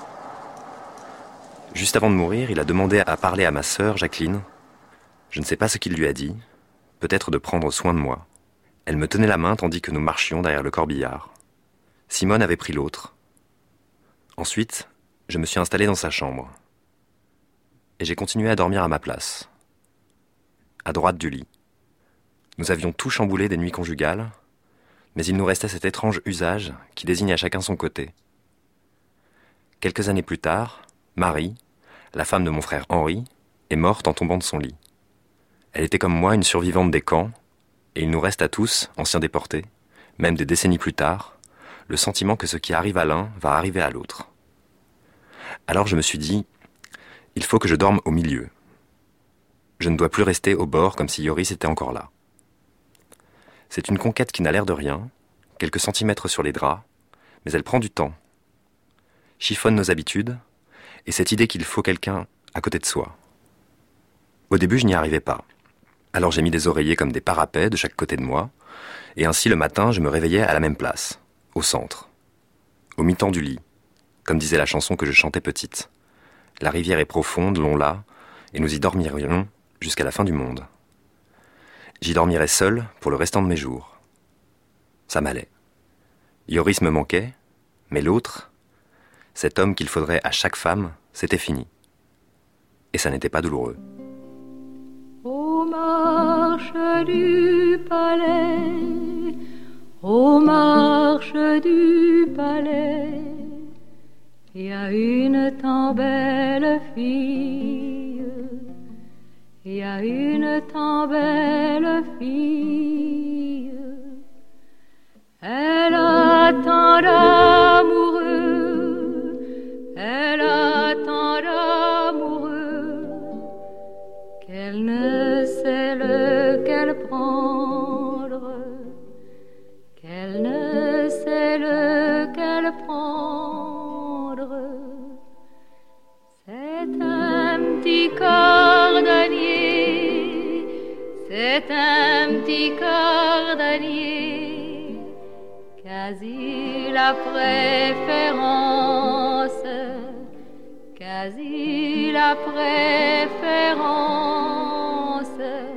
Juste avant de mourir, il a demandé à parler à ma sœur, Jacqueline. Je ne sais pas ce qu'il lui a dit, peut-être de prendre soin de moi. Elle me tenait la main tandis que nous marchions derrière le corbillard. Simone avait pris l'autre. Ensuite, je me suis installé dans sa chambre. Et j'ai continué à dormir à ma place, à droite du lit. Nous avions tout chamboulé des nuits conjugales, mais il nous restait cet étrange usage qui désigne à chacun son côté. Quelques années plus tard, Marie, la femme de mon frère Henri, est morte en tombant de son lit. Elle était comme moi une survivante des camps, et il nous reste à tous, anciens déportés, même des décennies plus tard, le sentiment que ce qui arrive à l'un va arriver à l'autre. Alors je me suis dit, il faut que je dorme au milieu. Je ne dois plus rester au bord comme si Yoris était encore là. C'est une conquête qui n'a l'air de rien, quelques centimètres sur les draps, mais elle prend du temps. Chiffonne nos habitudes, et cette idée qu'il faut quelqu'un à côté de soi. Au début, je n'y arrivais pas. Alors j'ai mis des oreillers comme des parapets de chaque côté de moi, et ainsi le matin, je me réveillais à la même place, au centre, au mi-temps du lit, comme disait la chanson que je chantais petite. La rivière est profonde, long-là, et nous y dormirions jusqu'à la fin du monde. J'y dormirais seul pour le restant de mes jours. Ça m'allait. Yoris me manquait, mais l'autre, cet homme qu'il faudrait à chaque femme, c'était fini. Et ça n'était pas douloureux. Aux marches du palais, aux marches du palais, il y a une tant belle fille, il y a une tant belle fille. Elle a tant d'amoureux, elle a tant d'amoureux, qu'elle ne sait lequel prendre, qu'elle ne sait lequel prendre. C'est un petit cordonnier, c'est un petit cordonnier, quasi la préférence, quasi la préférence.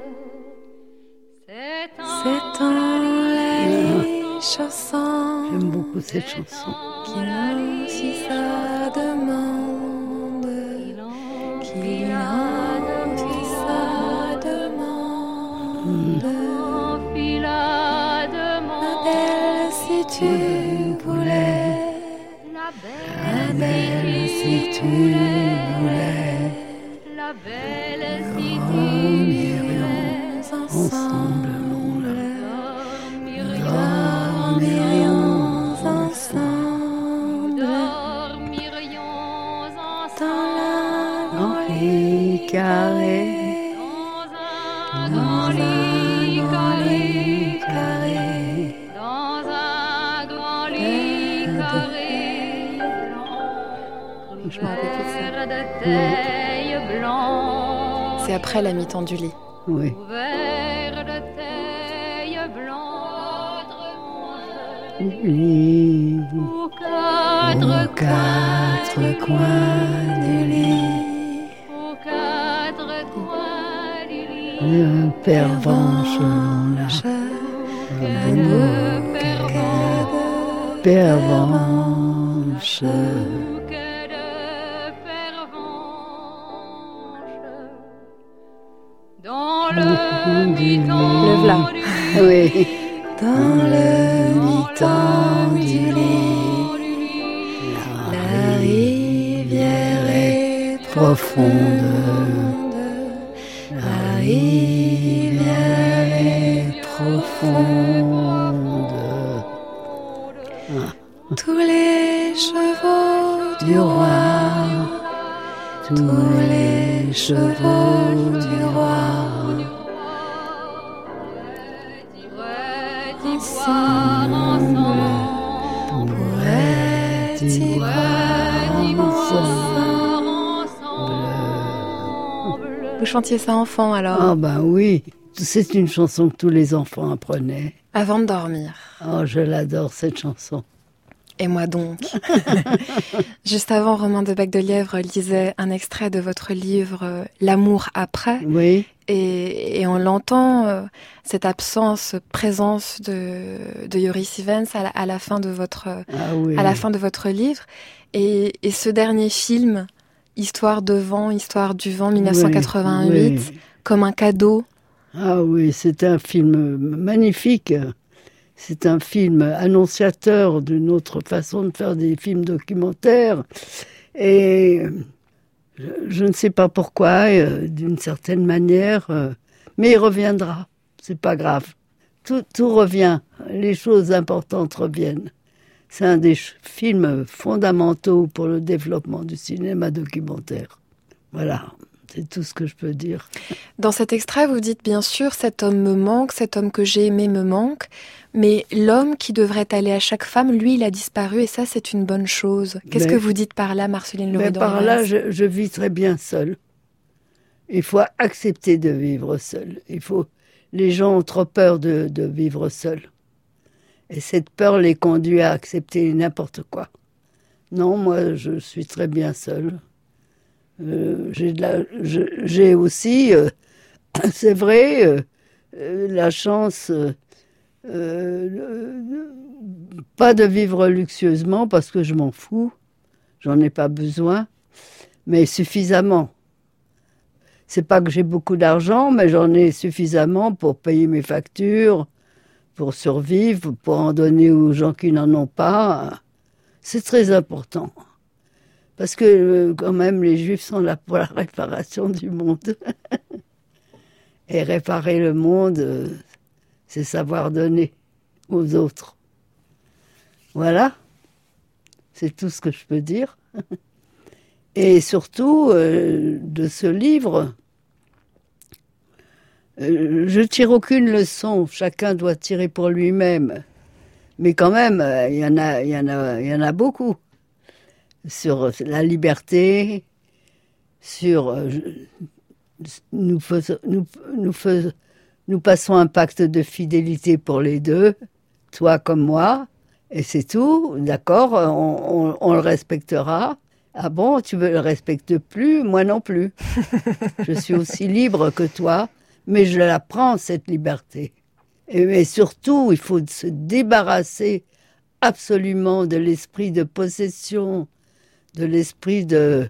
C'est en les chansons. J'aime beaucoup cette chanson. Qui n'ont si ça demande, qui n'ont si ça demande. Mmh. La demande. Ma belle, si tu voulais, la ma belle, si tu voulais, la belle, si tu dormirions ensemble, mon dormirions ensemble, dormirions dans la grand lit carré, dans un grand lit carré, dans un grand lit carré, je me rappelle plus de ça. de taille blanche. C'est après la mi-temps du lit. Oui. Couvert de taille blanche. Lit. Aux quatre, Aux quatre coins du lit, aux quatre coins du lit. Le pervenche, Que de pervenche, pervenche. que de pervenche. Dans le mi-temps Le v'là. du Oui. dans le mi-temps du lit, la rivière est Profonde. la rivière est profonde. Ah. Tous les chevaux Du roi, tous les chevaux du roi, ensemble, pourraient y voir ensemble. Vous chantiez ça enfant alors, Ah ben oui, c'est une chanson que tous les enfants apprenaient. avant de dormir. Oh, je l'adore cette chanson. Et moi donc. Juste avant, Romain de Bec-de-Lièvre lisait un extrait de votre livre euh, L'amour après. Oui. Et, et on l'entend, euh, cette absence, présence de, de Yoris Ivens à la, à la fin de votre, Ah oui. à la fin de votre livre. Et, et ce dernier film, Histoire de vent, Histoire du vent, mille neuf cent quatre-vingt-huit, Oui, oui. comme un cadeau. Ah oui, c'est un film magnifique. C'est un film annonciateur d'une autre façon de faire des films documentaires. Et je, je ne sais pas pourquoi, euh, d'une certaine manière, euh, mais il reviendra. C'est pas grave. Tout, tout revient. Les choses importantes reviennent. C'est un des ch- films fondamentaux pour le développement du cinéma documentaire. Voilà, c'est tout ce que je peux dire. Dans cet extrait, vous dites bien sûr, cet homme me manque, cet homme que j'ai aimé me manque, mais l'homme qui devrait aller à chaque femme, lui, il a disparu et ça, c'est une bonne chose. Qu'est-ce Mais- que vous dites par là, Marceline Mais Louis-Dormas? par là, je, je vis très bien seule. Il faut accepter de vivre seul. Il faut... Les gens ont trop peur de, de vivre seul. Et cette peur les conduit à accepter n'importe quoi. Non, moi, je suis très bien seule. Euh, j'ai, de la, je, j'ai aussi, euh, c'est vrai, euh, euh, la chance, euh, euh, pas de vivre luxueusement parce que je m'en fous, j'en ai pas besoin, mais suffisamment. C'est pas que j'ai beaucoup d'argent, mais j'en ai suffisamment pour payer mes factures, pour survivre, pour en donner aux gens qui n'en ont pas. C'est très important. Parce que, euh, quand même, les Juifs sont là pour la réparation du monde. Et réparer le monde, euh, c'est savoir donner aux autres. Voilà. C'est tout ce que je peux dire. Et surtout, euh, de ce livre, euh, je tire aucune leçon. Chacun doit tirer pour lui-même. Mais quand même, il y en a, il y en a, il y en a beaucoup. Sur la liberté, sur... euh, nous, faisons, nous, nous, faisons, nous passons un pacte de fidélité pour les deux, toi comme moi, et c'est tout, d'accord, on, on, on le respectera. Ah bon, tu ne le respectes plus, moi non plus. Je suis aussi libre que toi, mais je la prends, cette liberté. Et, mais surtout, il faut se débarrasser absolument de l'esprit de possession, de l'esprit de,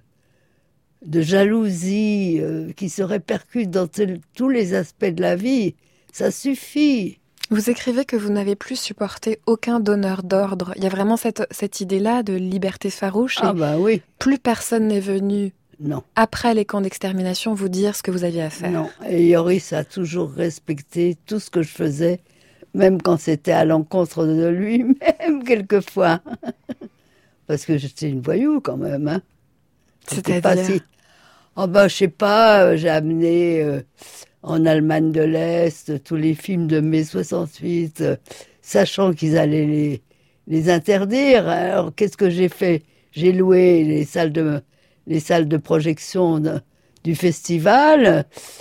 de jalousie euh, qui se répercute dans tel, tous les aspects de la vie. Ça suffit. Vous écrivez que vous n'avez plus supporté aucun donneur d'ordre. Il y a vraiment cette, cette idée-là de liberté farouche. Ah bah oui. Plus personne n'est venu, non. après les camps d'extermination, vous dire ce que vous aviez à faire. Non. Et Yoris a toujours respecté tout ce que je faisais, même quand c'était à l'encontre de lui-même, quelquefois. Parce que j'étais une voyou, quand même. Hein. C'est-à-dire pas si... Oh ben, je sais pas, j'ai amené... Euh... en Allemagne de l'Est, tous les films de mai soixante-huit, euh, sachant qu'ils allaient les, les interdire. Alors, qu'est-ce que j'ai fait? J'ai loué les salles de, les salles de projection de, du festival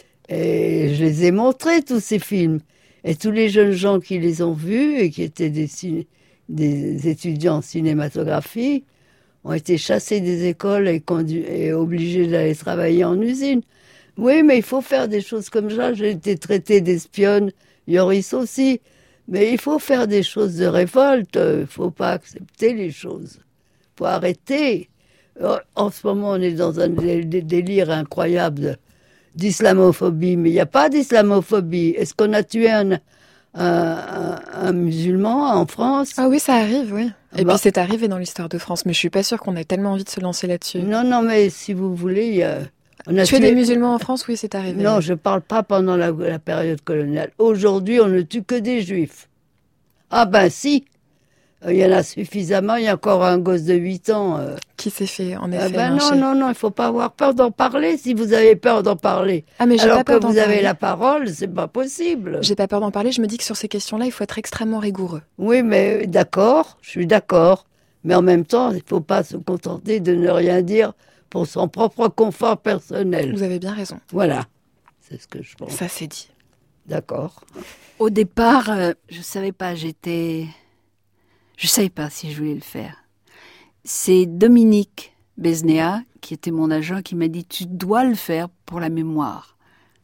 et je les ai montrés, tous ces films. Et tous les jeunes gens qui les ont vus et qui étaient des, des étudiants en cinématographie ont été chassés des écoles et, conduits, et obligés d'aller travailler en usine. Oui, mais il faut faire des choses comme ça. J'ai été traitée d'espionne, Yoris aussi. Mais il faut faire des choses de révolte. Il ne faut pas accepter les choses. Il faut arrêter. En ce moment, on est dans un délire incroyable d'islamophobie. Mais il n'y a pas d'islamophobie. Est-ce qu'on a tué un, un, un, un musulman en France? Ah oui, ça arrive, oui. Et bah. puis c'est arrivé dans l'histoire de France. Mais je ne suis pas sûre qu'on ait tellement envie de se lancer là-dessus. Non, non, mais si vous voulez... Il y a... On a tué, tué des musulmans en France, oui, c'est arrivé. Non, je ne parle pas pendant la, la période coloniale. Aujourd'hui, on ne tue que des juifs. Ah ben si, il y en a suffisamment, il y a encore un gosse de huit ans. Euh... Qui s'est fait, en effet, ah ben lyncher. Non, non, non, il ne faut pas avoir peur d'en parler si vous avez peur d'en parler. Ah, mais j'ai Alors pas peur que d'en vous avez parler. la parole, c'est pas possible. J'ai pas peur d'en parler, je me dis que sur ces questions-là, il faut être extrêmement rigoureux. Oui, mais d'accord, je suis d'accord. Mais en même temps, il ne faut pas se contenter de ne rien dire pour son propre confort personnel. Vous avez bien raison. Voilà, c'est ce que je pense. Ça, c'est dit. D'accord. Au départ, euh, je ne savais pas, j'étais... Je ne savais pas si je voulais le faire. C'est Dominique Besnéa, qui était mon agent, qui m'a dit « Tu dois le faire pour la mémoire ».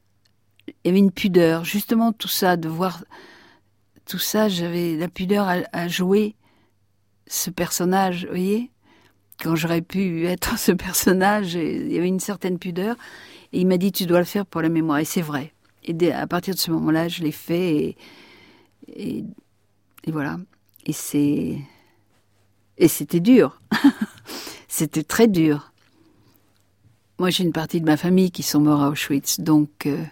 Il y avait une pudeur, justement tout ça, de voir tout ça, j'avais la pudeur à, à jouer ce personnage, vous voyez ? Quand j'aurais pu être ce personnage, il y avait une certaine pudeur. Et il m'a dit, tu dois le faire pour la mémoire. Et c'est vrai. Et dès, à partir de ce moment-là, je l'ai fait. Et, et, et voilà. Et, c'est, et c'était dur. C'était très dur. Moi, j'ai une partie de ma famille qui sont morts à Auschwitz. Donc, euh,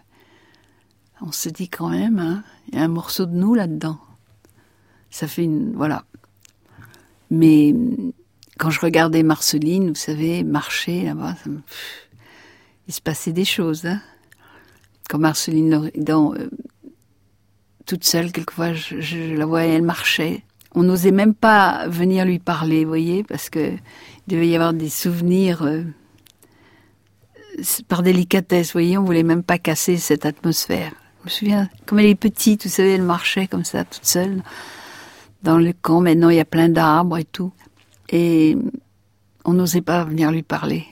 on se dit quand même, hein, il y a un morceau de nous là-dedans. Ça fait une... Voilà. Mais quand je regardais Marceline, vous savez, marcher là-bas, ça me... il se passait des choses. Hein. Quand Marceline Loridan, euh, toute seule, quelquefois, je, je la voyais, elle marchait. On n'osait même pas venir lui parler, vous voyez, parce que il devait y avoir des souvenirs euh, par délicatesse, vous voyez, on voulait même pas casser cette atmosphère. Je me souviens, comme elle est petite, vous savez, elle marchait comme ça, toute seule, dans le camp. Maintenant, il y a plein d'arbres et tout. Et on n'osait pas venir lui parler.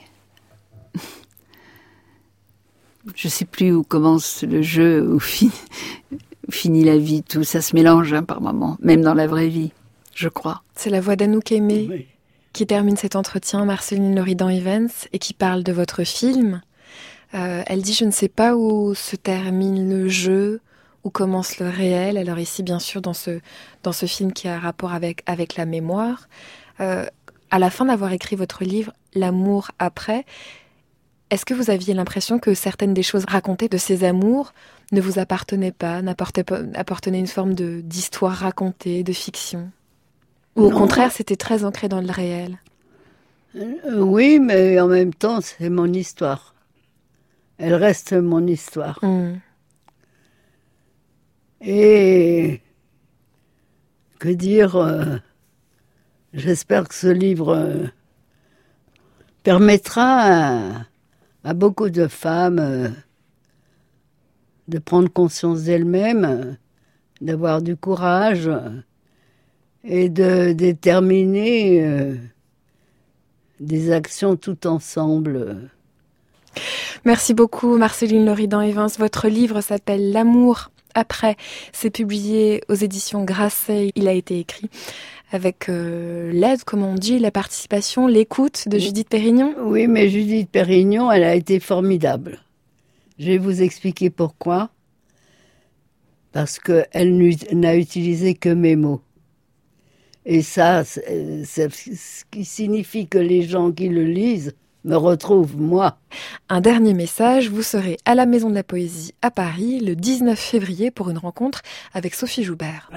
Je sais plus où commence le jeu, où finit, où finit la vie, tout ça se mélange hein, par moments, même dans la vraie vie, je crois. C'est la voix d'Anouk Aimé Oui. qui termine cet entretien, Marceline Loridan-Evans, et qui parle de votre film. Euh, elle dit « Je ne sais pas où se termine le jeu, où commence le réel ». Alors ici, bien sûr, dans ce, dans ce film qui a un rapport avec, avec la mémoire. Euh, à la fin d'avoir écrit votre livre « L'amour après », est-ce que vous aviez l'impression que certaines des choses racontées de ces amours ne vous appartenaient pas, n'apportaient pas, appartenaient une forme de, d'histoire racontée, de fiction? Ou au Non. contraire, c'était très ancré dans le réel? Euh, oui, mais en même temps, c'est mon histoire. Elle reste mon histoire. Mmh. Et que dire euh, j'espère que ce livre euh, permettra à, à beaucoup de femmes euh, de prendre conscience d'elles-mêmes, euh, d'avoir du courage euh, et de déterminer euh, des actions tout ensemble. Merci beaucoup Marceline Loridan-Evans. Votre livre s'appelle « L'amour après ». C'est publié aux éditions Grasset. Il a été écrit avec euh, l'aide, comme on dit, la participation, l'écoute de Judith Pérignon. Oui, mais Judith Pérignon, elle a été formidable. Je vais vous expliquer pourquoi. Parce qu'elle n'a utilisé que mes mots. Et ça, c'est, c'est ce qui signifie que les gens qui le lisent me retrouvent, moi. Un dernier message, vous serez à la Maison de la Poésie à Paris le dix-neuf février pour une rencontre avec Sophie Joubert.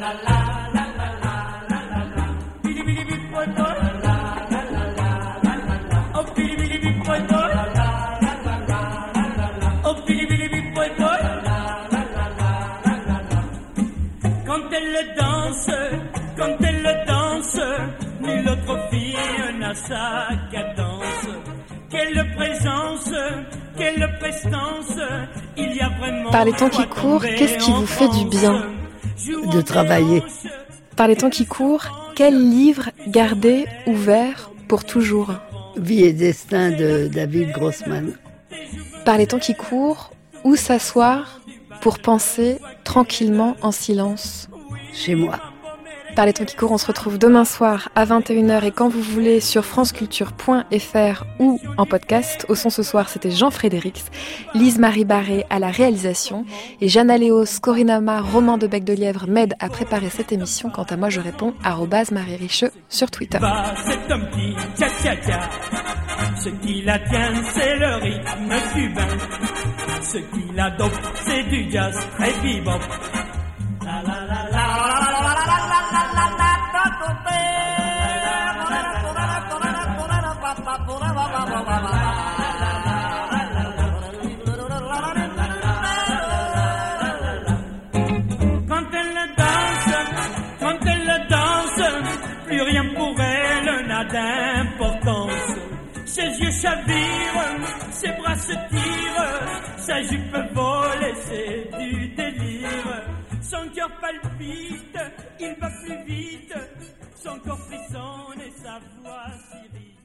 Quand elle danse, quand elle danse, nulle autre fille n'a sa cadence. Quelle présence, quelle prestance, il y a vraiment... Par les temps qui courent, qu'est-ce qui vous fait du bien? De travailler. Par les temps qui courent, quel livre garder ouvert pour toujours? Vie et destin de David Grossman. Par les temps qui courent, où s'asseoir pour penser tranquillement en silence? Chez moi. Par les temps qui courent, on se retrouve demain soir à vingt et une heures et quand vous voulez sur franceculture point f r ou en podcast. Au son ce soir, c'était Jean-Frédérix, Lise-Marie Barré à la réalisation et Jeanne Aléos, Corinama, Romain de Bec de Lièvre m'aident à préparer cette émission. Quant à moi, je réponds arobase Marie Richeux sur Twitter. C'est un petit tcha-tcha-tcha. Ce qui la tient, c'est le rythme cubain. Ce qui la dope, c'est du jazz très bebop. La la la la. Quand elle danse, quand elle danse, plus rien pour elle n'a d'importance. Ses yeux chavirent, ses bras se tirent, sa jupe vole, c'est du délire. Son cœur palpite, il va plus vite, son corps frissonne et sa voix s'irrite.